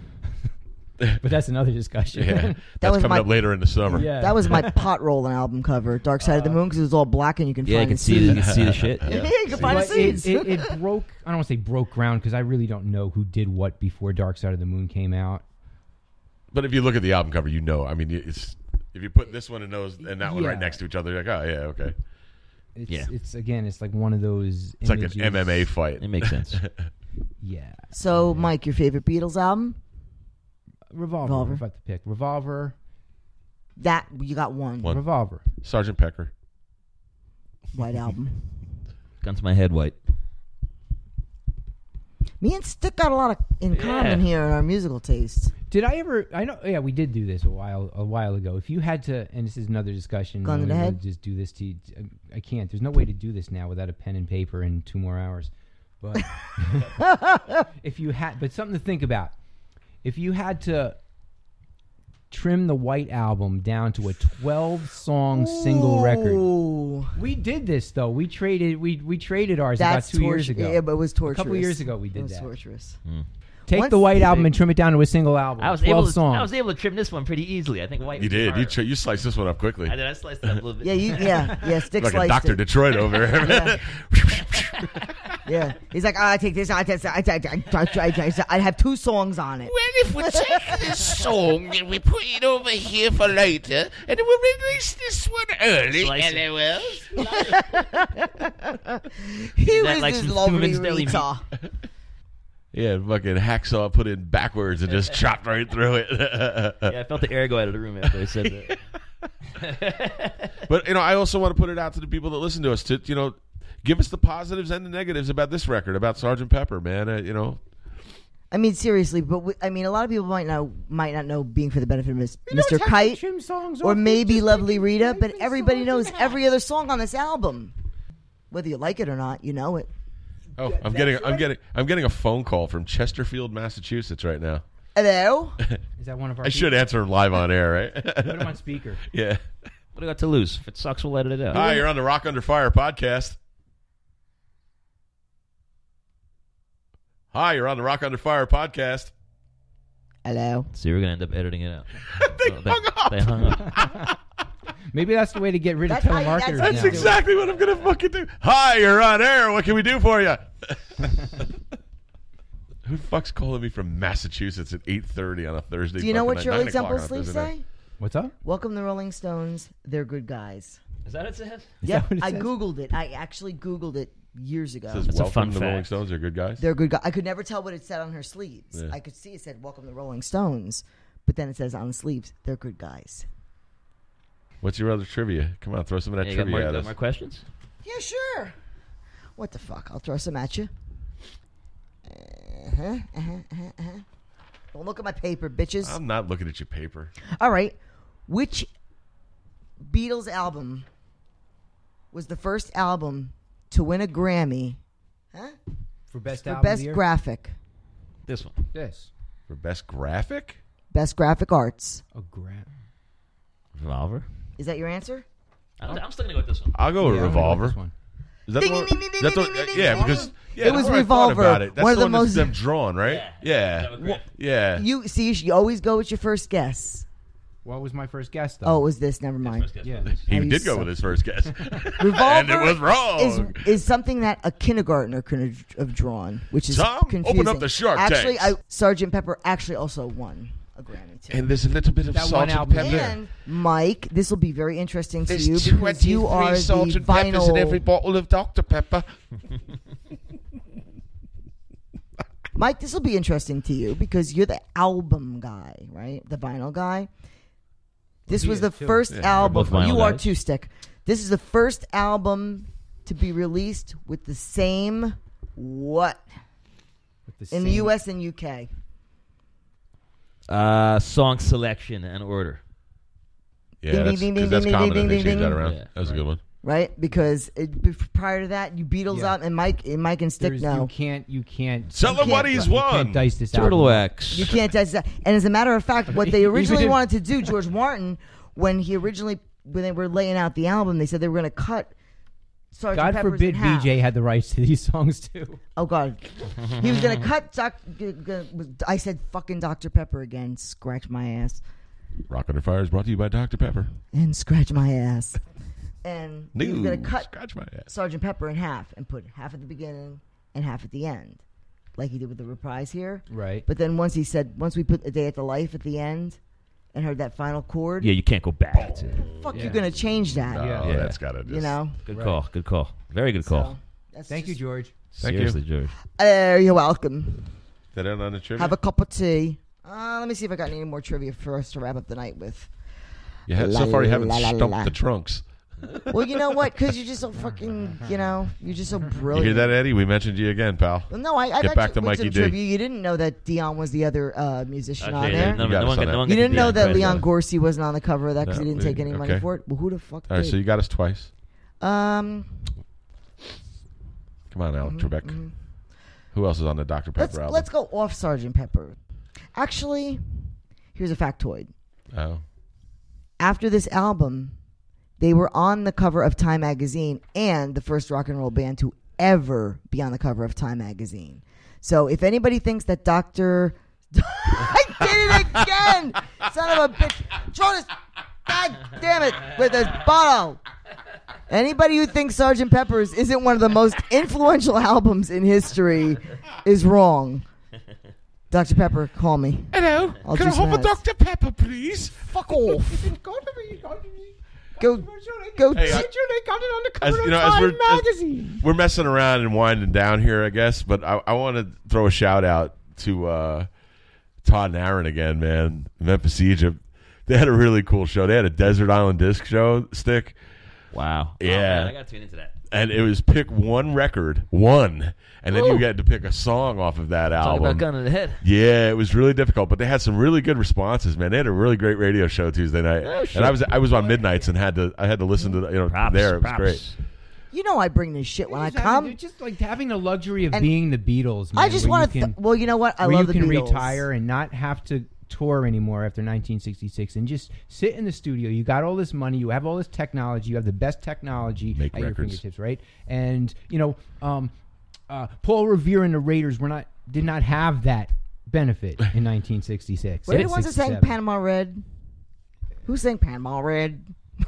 But that's another discussion. Yeah, that's was coming my- up later in the summer. Yeah. That was my pot rolling album cover, Dark Side of the Moon, because it was all black and you can Yeah, you find can the see. The, you seeds. can see the shit. Yeah, Yeah. you can find the But it, seeds. it, it broke, I don't want to say broke ground because I really don't know who did what before Dark Side of the Moon came out. But if you look at the album cover, you know. I mean, it's if you put this one and those and that one right Yeah. next to each other, you're like, oh yeah, okay. It's, Yeah. it's again, it's like one of those. It's like images. an M M A fight. It makes sense. Yeah. So, Mike, your favorite Beatles album? Revolver. Revolver. If I have to pick Revolver. That you got one. One. Revolver. Sergeant Pecker. White Album. Gun to my head, White. Me and Stick got a lot of in Yeah. common here in our musical tastes. Did I ever? I know. Yeah, we did do this a while a while ago. If you had to, and this is another discussion. Gun to we the would head? Just do this to. You. I can't. There's no way to do this now without a pen and paper and two more hours. But if you had, but something to think about. If you had to trim the White Album down to a twelve song single record. Ooh. We did this though. We traded. We we traded ours That's about two years torture- ago. Yeah, but it was torturous. A couple years ago we It did was that. torturous. Take Once- the White Album and trim it down to a single album. I was twelve able to, songs. I was able to trim this one pretty easily. I think White. You was did. You harder. tr- you sliced this one up quickly. I did. I sliced it up a little bit. Yeah, you, yeah, yeah. Stick Like a sliced Doctor it. Detroit over here. Yeah, he's like, oh, I take this. I take. I, take, I, I, I, I have two songs on it. Well, if we take this song and we put it over here for later, and we'll release this one early, Slice it. LOL. He that was like this some lovely Steuben's Deli meat? Rita. Yeah, fucking hacksaw put in backwards and just chopped right through it. Yeah, I felt the air go out of the room after I said that. But you know, I also want to put it out to the people that listen to us to you know, give us the positives and the negatives about this record, about Sergeant Pepper, man. Uh, you know, I mean, seriously, but we, I mean, a lot of people might know might not know "Being for the Benefit of Miss, You Mister don't have to Kite" trim songs or off, maybe just "Lovely make it Rita," right but for everybody knows Sergeant every other song on this album. Whether you like it or not, you know it. oh, I'm getting, I'm getting, I'm getting a phone call from Chesterfield, Massachusetts, right now. Hello. Is that one of our? I should people? answer him live on air, right? Put him on speaker. Yeah. What do I got to lose? If it sucks, we'll edit it out. Hi, you're on the Rock Under Fire podcast. Hi, you're on the Rock Under Fire podcast. Hello. See, we're gonna end up editing it out. They So hung up. They hung up. Maybe that's the way to get rid of That's how you- telemarketers. that's- now. That's exactly what I'm gonna fucking do. Hi, you're on air. What can we do for you? Who the fuck's calling me from Massachusetts at eight thirty on a Thursday? Do you know what fucking night, Shirley nine o'clock Temple on a Sleep Thursday night? say? What's up? Welcome the Rolling Stones. They're good guys. Is that what it says? Yeah, that what it I says? googled it. I actually googled it years ago. It says, That's a welcome fun to the fact. Rolling Stones. They're good guys. They're good guys. I could never tell what it said on her sleeves. Yeah. I could see it said "Welcome the Rolling Stones," but then it says on the sleeves, "They're good guys." What's your other trivia? Come on, throw some of that Yeah, you got trivia more, at got us. more questions? Yeah, sure. What the fuck? I'll throw some at you. Uh-huh, uh-huh, uh-huh, uh-huh. Don't look at my paper, bitches. I'm not looking at your paper. All right. Which Beatles album was the first album to win a Grammy huh? For best for album of Best the year? Graphic? This one. This. For best graphic? Best Graphic Arts. A gra- Revolver. Is that your answer? I'm, I'm still gonna go with this one. I'll go with Yeah, I'm gonna go with Revolver. this one. Is that Ding, the one- ding, ding, ding, that's ding, what- ding, ding, yeah, ding. because yeah, It was the more I thought Revolver. about it, that's One of the the one that's most- them drawn, right? Yeah. Yeah, That was great. yeah. You see, you always go with your first guess. What was my first guess, though? Oh, it was this. Never mind. First guess yeah. was this. He How you did go suck. with his first guess, Revolver and it was wrong. Is is something that a kindergartner could have- have drawn, which is Tom, open confusing. up the Shark Actually, tanks. I, Sergeant Pepper actually also won a Grammy too. and there's a little bit of That one salt and album pepper. there. And Mike, this will be very interesting to There's you because you are twenty-three the salt and peppers in every vinyl. bottle of Doctor Pepper. Mike, this will be interesting to you because you're the album guy, right? The vinyl guy. This he was is, the too. first Yeah, we're album. both vinyl You are guys. too, Stick. This is the first album to be released with the same what With the in the same- U S and U K. Uh, song selection and order. Yeah, Ding, that's, ding, 'cause ding, that's ding, common. ding, They ding, change that ding. around. Yeah, That was a right. good one. Right, because it, bef- prior to that, you Beatles Yeah. out and Mike, and Mike and Stick There's- no, You can't. You can't. Tell You him what can't- he's you won. can't dice this Turtle album. wax. you can't touch that. And as a matter of fact, what they originally Even if- wanted to do, George Martin, when he originally when they were laying out the album, they said they were going to cut Sergeant God Pepper's forbid in half. V J had the rights to these songs too. Oh God, he was going to cut. Doc, g- g- I said fucking Doctor Pepper again. Scratch my ass Rock Under Fire is brought to you by Doctor Pepper. and scratch my ass. And he was No, going to cut scratch my ass. Sergeant Pepper in half and put half at the beginning and half at the end, like he did with the reprise here. Right. But then once he said, once we put A Day at the Life at the end and heard that final chord, Yeah, you can't go back. To fuck, Yeah. you're going to change that. No, Yeah. oh, Yeah. that's got to just. You know? Good Right. call. Good call. Very good call. So, that's Thank you, just- George. Thank you. Seriously, George. Uh, you're welcome. That end on the trivia? Have a cup of tea. Uh, let me see if I got any more trivia for us to wrap up the night with. you have, La, so far, you haven't la, la, stumped la. the trunks. Well, you know what? Because you're just so fucking, you know, you're just so You brilliant. hear that, Eddie? We mentioned you again, pal. Well, no, I, I Get got back you to with Mikey some D. trivia. You didn't know that Dion was the other uh, musician on Okay, there. no, You got no us one on got- that. no one You got didn't the know Dion that credit. Leon Gorski wasn't on the cover of that because No, he didn't we- take any money okay. for it. Well, who the fuck All right, did? so you got us twice. um, Come on, Al Mm-hmm, Trebek. Who else is on the Doctor Pepper let's album? let's go off Sergeant Pepper. Actually, here's a factoid. Oh. After this album, they were on the cover of Time magazine and the first rock and roll band to ever be on the cover of Time magazine. So if anybody thinks that Doctor I did it again, son of a bitch, Jonas, god damn it, with his bottle. Anybody who thinks Sergeant Pepper's isn't one of the most influential albums in history is wrong. Doctor Pepper, call me. Hello. I'll Can I do have a some ads. Doctor Pepper, please? Fuck off. Go, go. Hey, I- as, you know, as we're, as we're messing around and winding down here, I guess, but I, I want to throw a shout out to uh, Todd and Aaron again, man. Memphis, Egypt. They had a really cool show. They had a Desert Island Disc show stick, Wow. Yeah. Oh, man, I got to tune into that. and it was pick one record, one, and then Ooh. you had to pick a song off of that Talk album. about gun in the head. Yeah, it was really difficult, but they had some really good responses, man. They had a really great radio show Tuesday night, Oh, shit. and I was I was on midnights and had to I had to listen to the, you know Props, there. It was props. great. You know I bring this shit when I Just having- come. just like having the luxury of And being the Beatles. Man, I just where want you to. can- Th- well, you know what? I where love you the can Beatles. retire and not have to tour anymore after nineteen sixty-six and just sit in the studio. You got all this money, you have all this technology, you have the best technology Make at your records. fingertips, right? And you know, um, uh, Paul Revere and the Raiders were not did not have that benefit in nineteen sixty-six. What are the ones that sang sixty-seven. Panama Red? Who sang Panama Red?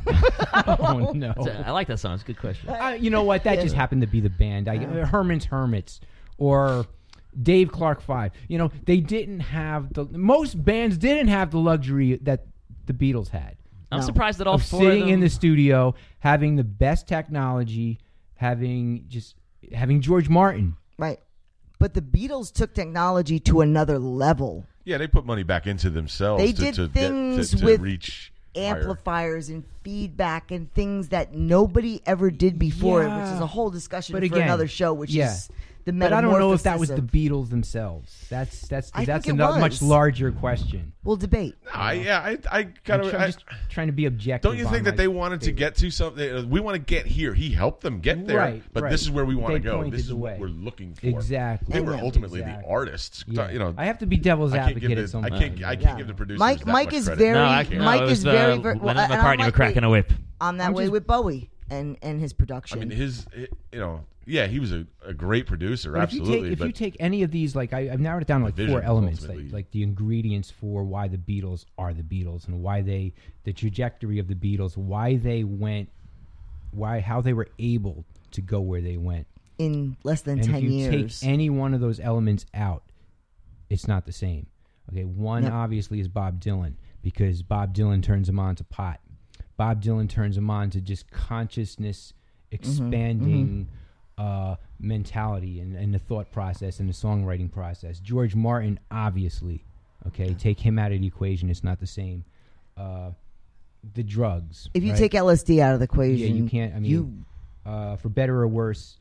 Oh no! I like that song. It's a good question. Uh, you know what? That just happened to be the band. I, uh, Herman's Hermits or Dave Clark Five. You know, they didn't have the most bands didn't have the luxury that the Beatles had I'm No. surprised that all of four sitting of them, in the studio, having the best technology, having just having George Martin. Right. But the Beatles took technology to another level. Yeah, they put money back into themselves. They to, did to get- things to, to with reach higher. Amplifiers and feedback and things that nobody ever did before, Yeah. which is a whole discussion But for again, another show, which yeah. is the But I don't know if that was metamorphosis the of- Beatles themselves. That's that's I that's think a it no- much was. larger question. We'll debate. I, yeah, I, I I'm, kind try- of. I'm just trying to be objective. Don't you on think that my they wanted to favorite. get to something? uh, We want to get here. He helped them get there, Right, but right. this is where we want to They go. pointed This is the what way. we're looking for. Exactly. They were Yeah. ultimately Exactly. the artists. Yeah. You know, I have to be devil's I can't advocate give at the, some I point. can't. I can't Yeah. give the producers Mike- that Mike much is credit. very- No, I, no, Mike it is was, very, uh, very- well, Lennon and I'm McCartney like were cracking the- a whip. On that I'm way just- with Bowie and, and his production. I mean, his, you know, yeah, he was a, a great producer, But absolutely. If you take, if but you take any of these, like I, I've narrowed it down to like vision four was elements, like, ultimately- like the ingredients for why the Beatles are the Beatles and why they, the trajectory of the Beatles, why they went, why how they were able to go where they went. in less than And ten if you years. take any one of those elements out, it's not the same. Okay, one Yep. obviously is Bob Dylan because Bob Dylan turns him on to pot. Bob Dylan turns him on to just consciousness expanding uh, mentality and, and the thought process and the songwriting process. George Martin, obviously, okay, take him out of the equation, it's not the same. Uh, the drugs. if you right? take L S D out of the yeah, equation, you can't. I mean, you uh, for better or worse,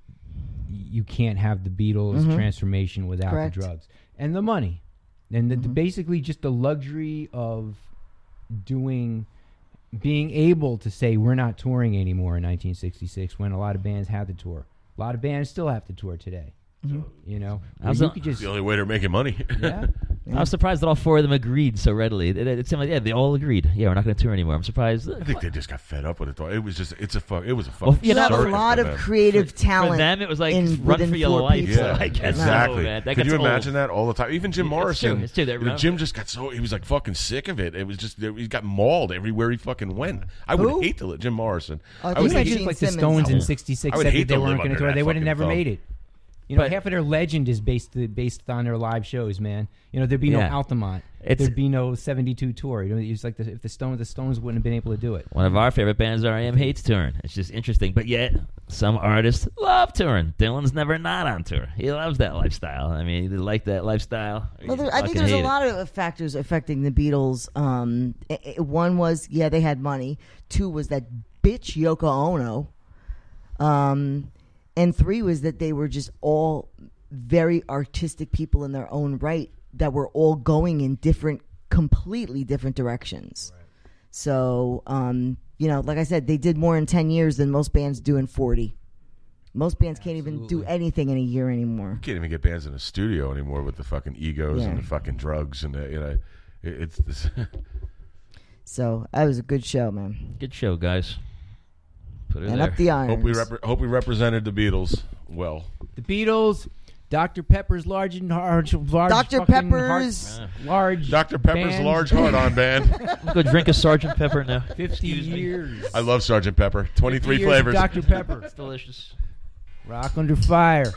y- you can't have the Beatles Mhm. transformation without Correct. the drugs and the money, and the, the Mhm. basically just the luxury of doing, being able to say we're not touring anymore in nineteen sixty-six when a lot of bands had to tour. A lot of bands still have to tour today. You know, I was Where you a- could just the only way they're making money. yeah. I was surprised that all four of them agreed so readily. It, it seemed like, yeah, they all agreed. Yeah, we're not going to tour anymore. I'm surprised. I think they just got fed up with it. Though it was just, it's a fuck. It was a fucking. Well, you you know, have a circus lot for of them. creative For talent. them, it was like in- run within for your four life. people. Yeah, I guess. exactly. So, man, that Could gets you old. imagine that all the time? Even Jim Yeah, it's Morrison, true. It's true. They you know, remember- Jim just got so he was like fucking sick of it. It was just he got mauled everywhere he fucking went. I would Who? hate to live Jim Morrison. Oh, I I think would Gene Imagine hate, if, like the Simmons. Stones in I sixty-six would said hate that they to weren't live going to under tour. that They would have fucking never thumb. made it. You know, But- half of their legend is based based on their live shows, man. You know, there'd be Yeah. no Altamont. It's- There'd be no seventy-two tour. You know, it's like the, if the Stones, the Stones wouldn't have been able to do it. One of our favorite bands, R E M, hates touring. It's just interesting. But yet, some artists love touring. Dylan's never not on tour. He loves that lifestyle. I mean, he like that lifestyle. or Well, you there, I think fucking there's a hate it. lot of factors affecting the Beatles. Um, i- i- one was, yeah, they had money. Two was that bitch Yoko Ono. Um, and three was that they were just all very artistic people in their own right that were all going in different, completely different directions. Right. So, um, you know, like I said, they did more in ten years than most bands do in forty. Most bands can't Absolutely. even do anything in a year anymore. You can't even get bands in a studio anymore with the fucking egos yeah. and the fucking drugs and the, you know, it, it's. it's so that was a good show, man. Good show, guys. Put it and there. Up the irons. Hope we rep- hope we represented the Beatles well. The Beatles, Doctor Pepper's large and large, large Doctor Pepper's heart, large. Doctor Pepper's band. Large heart on band. Go drink a Sergeant Pepper now. Fifty years. I love Sergeant Pepper. Twenty-three years flavors. Doctor Pepper. It's delicious. Rock under fire.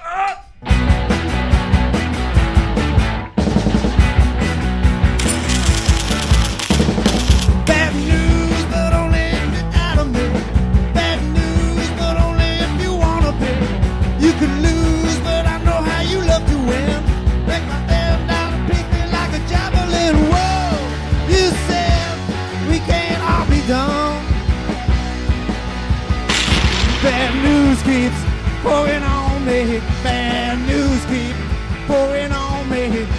Bad news, but only if you're out of me. Bad news, but only if you wanna be. You can lose, but I know how you love to win. Break my head down and pick me like a javelin. Whoa, you said we can't all be done. Bad news keeps pouring on me. Bad news keep pouring on me.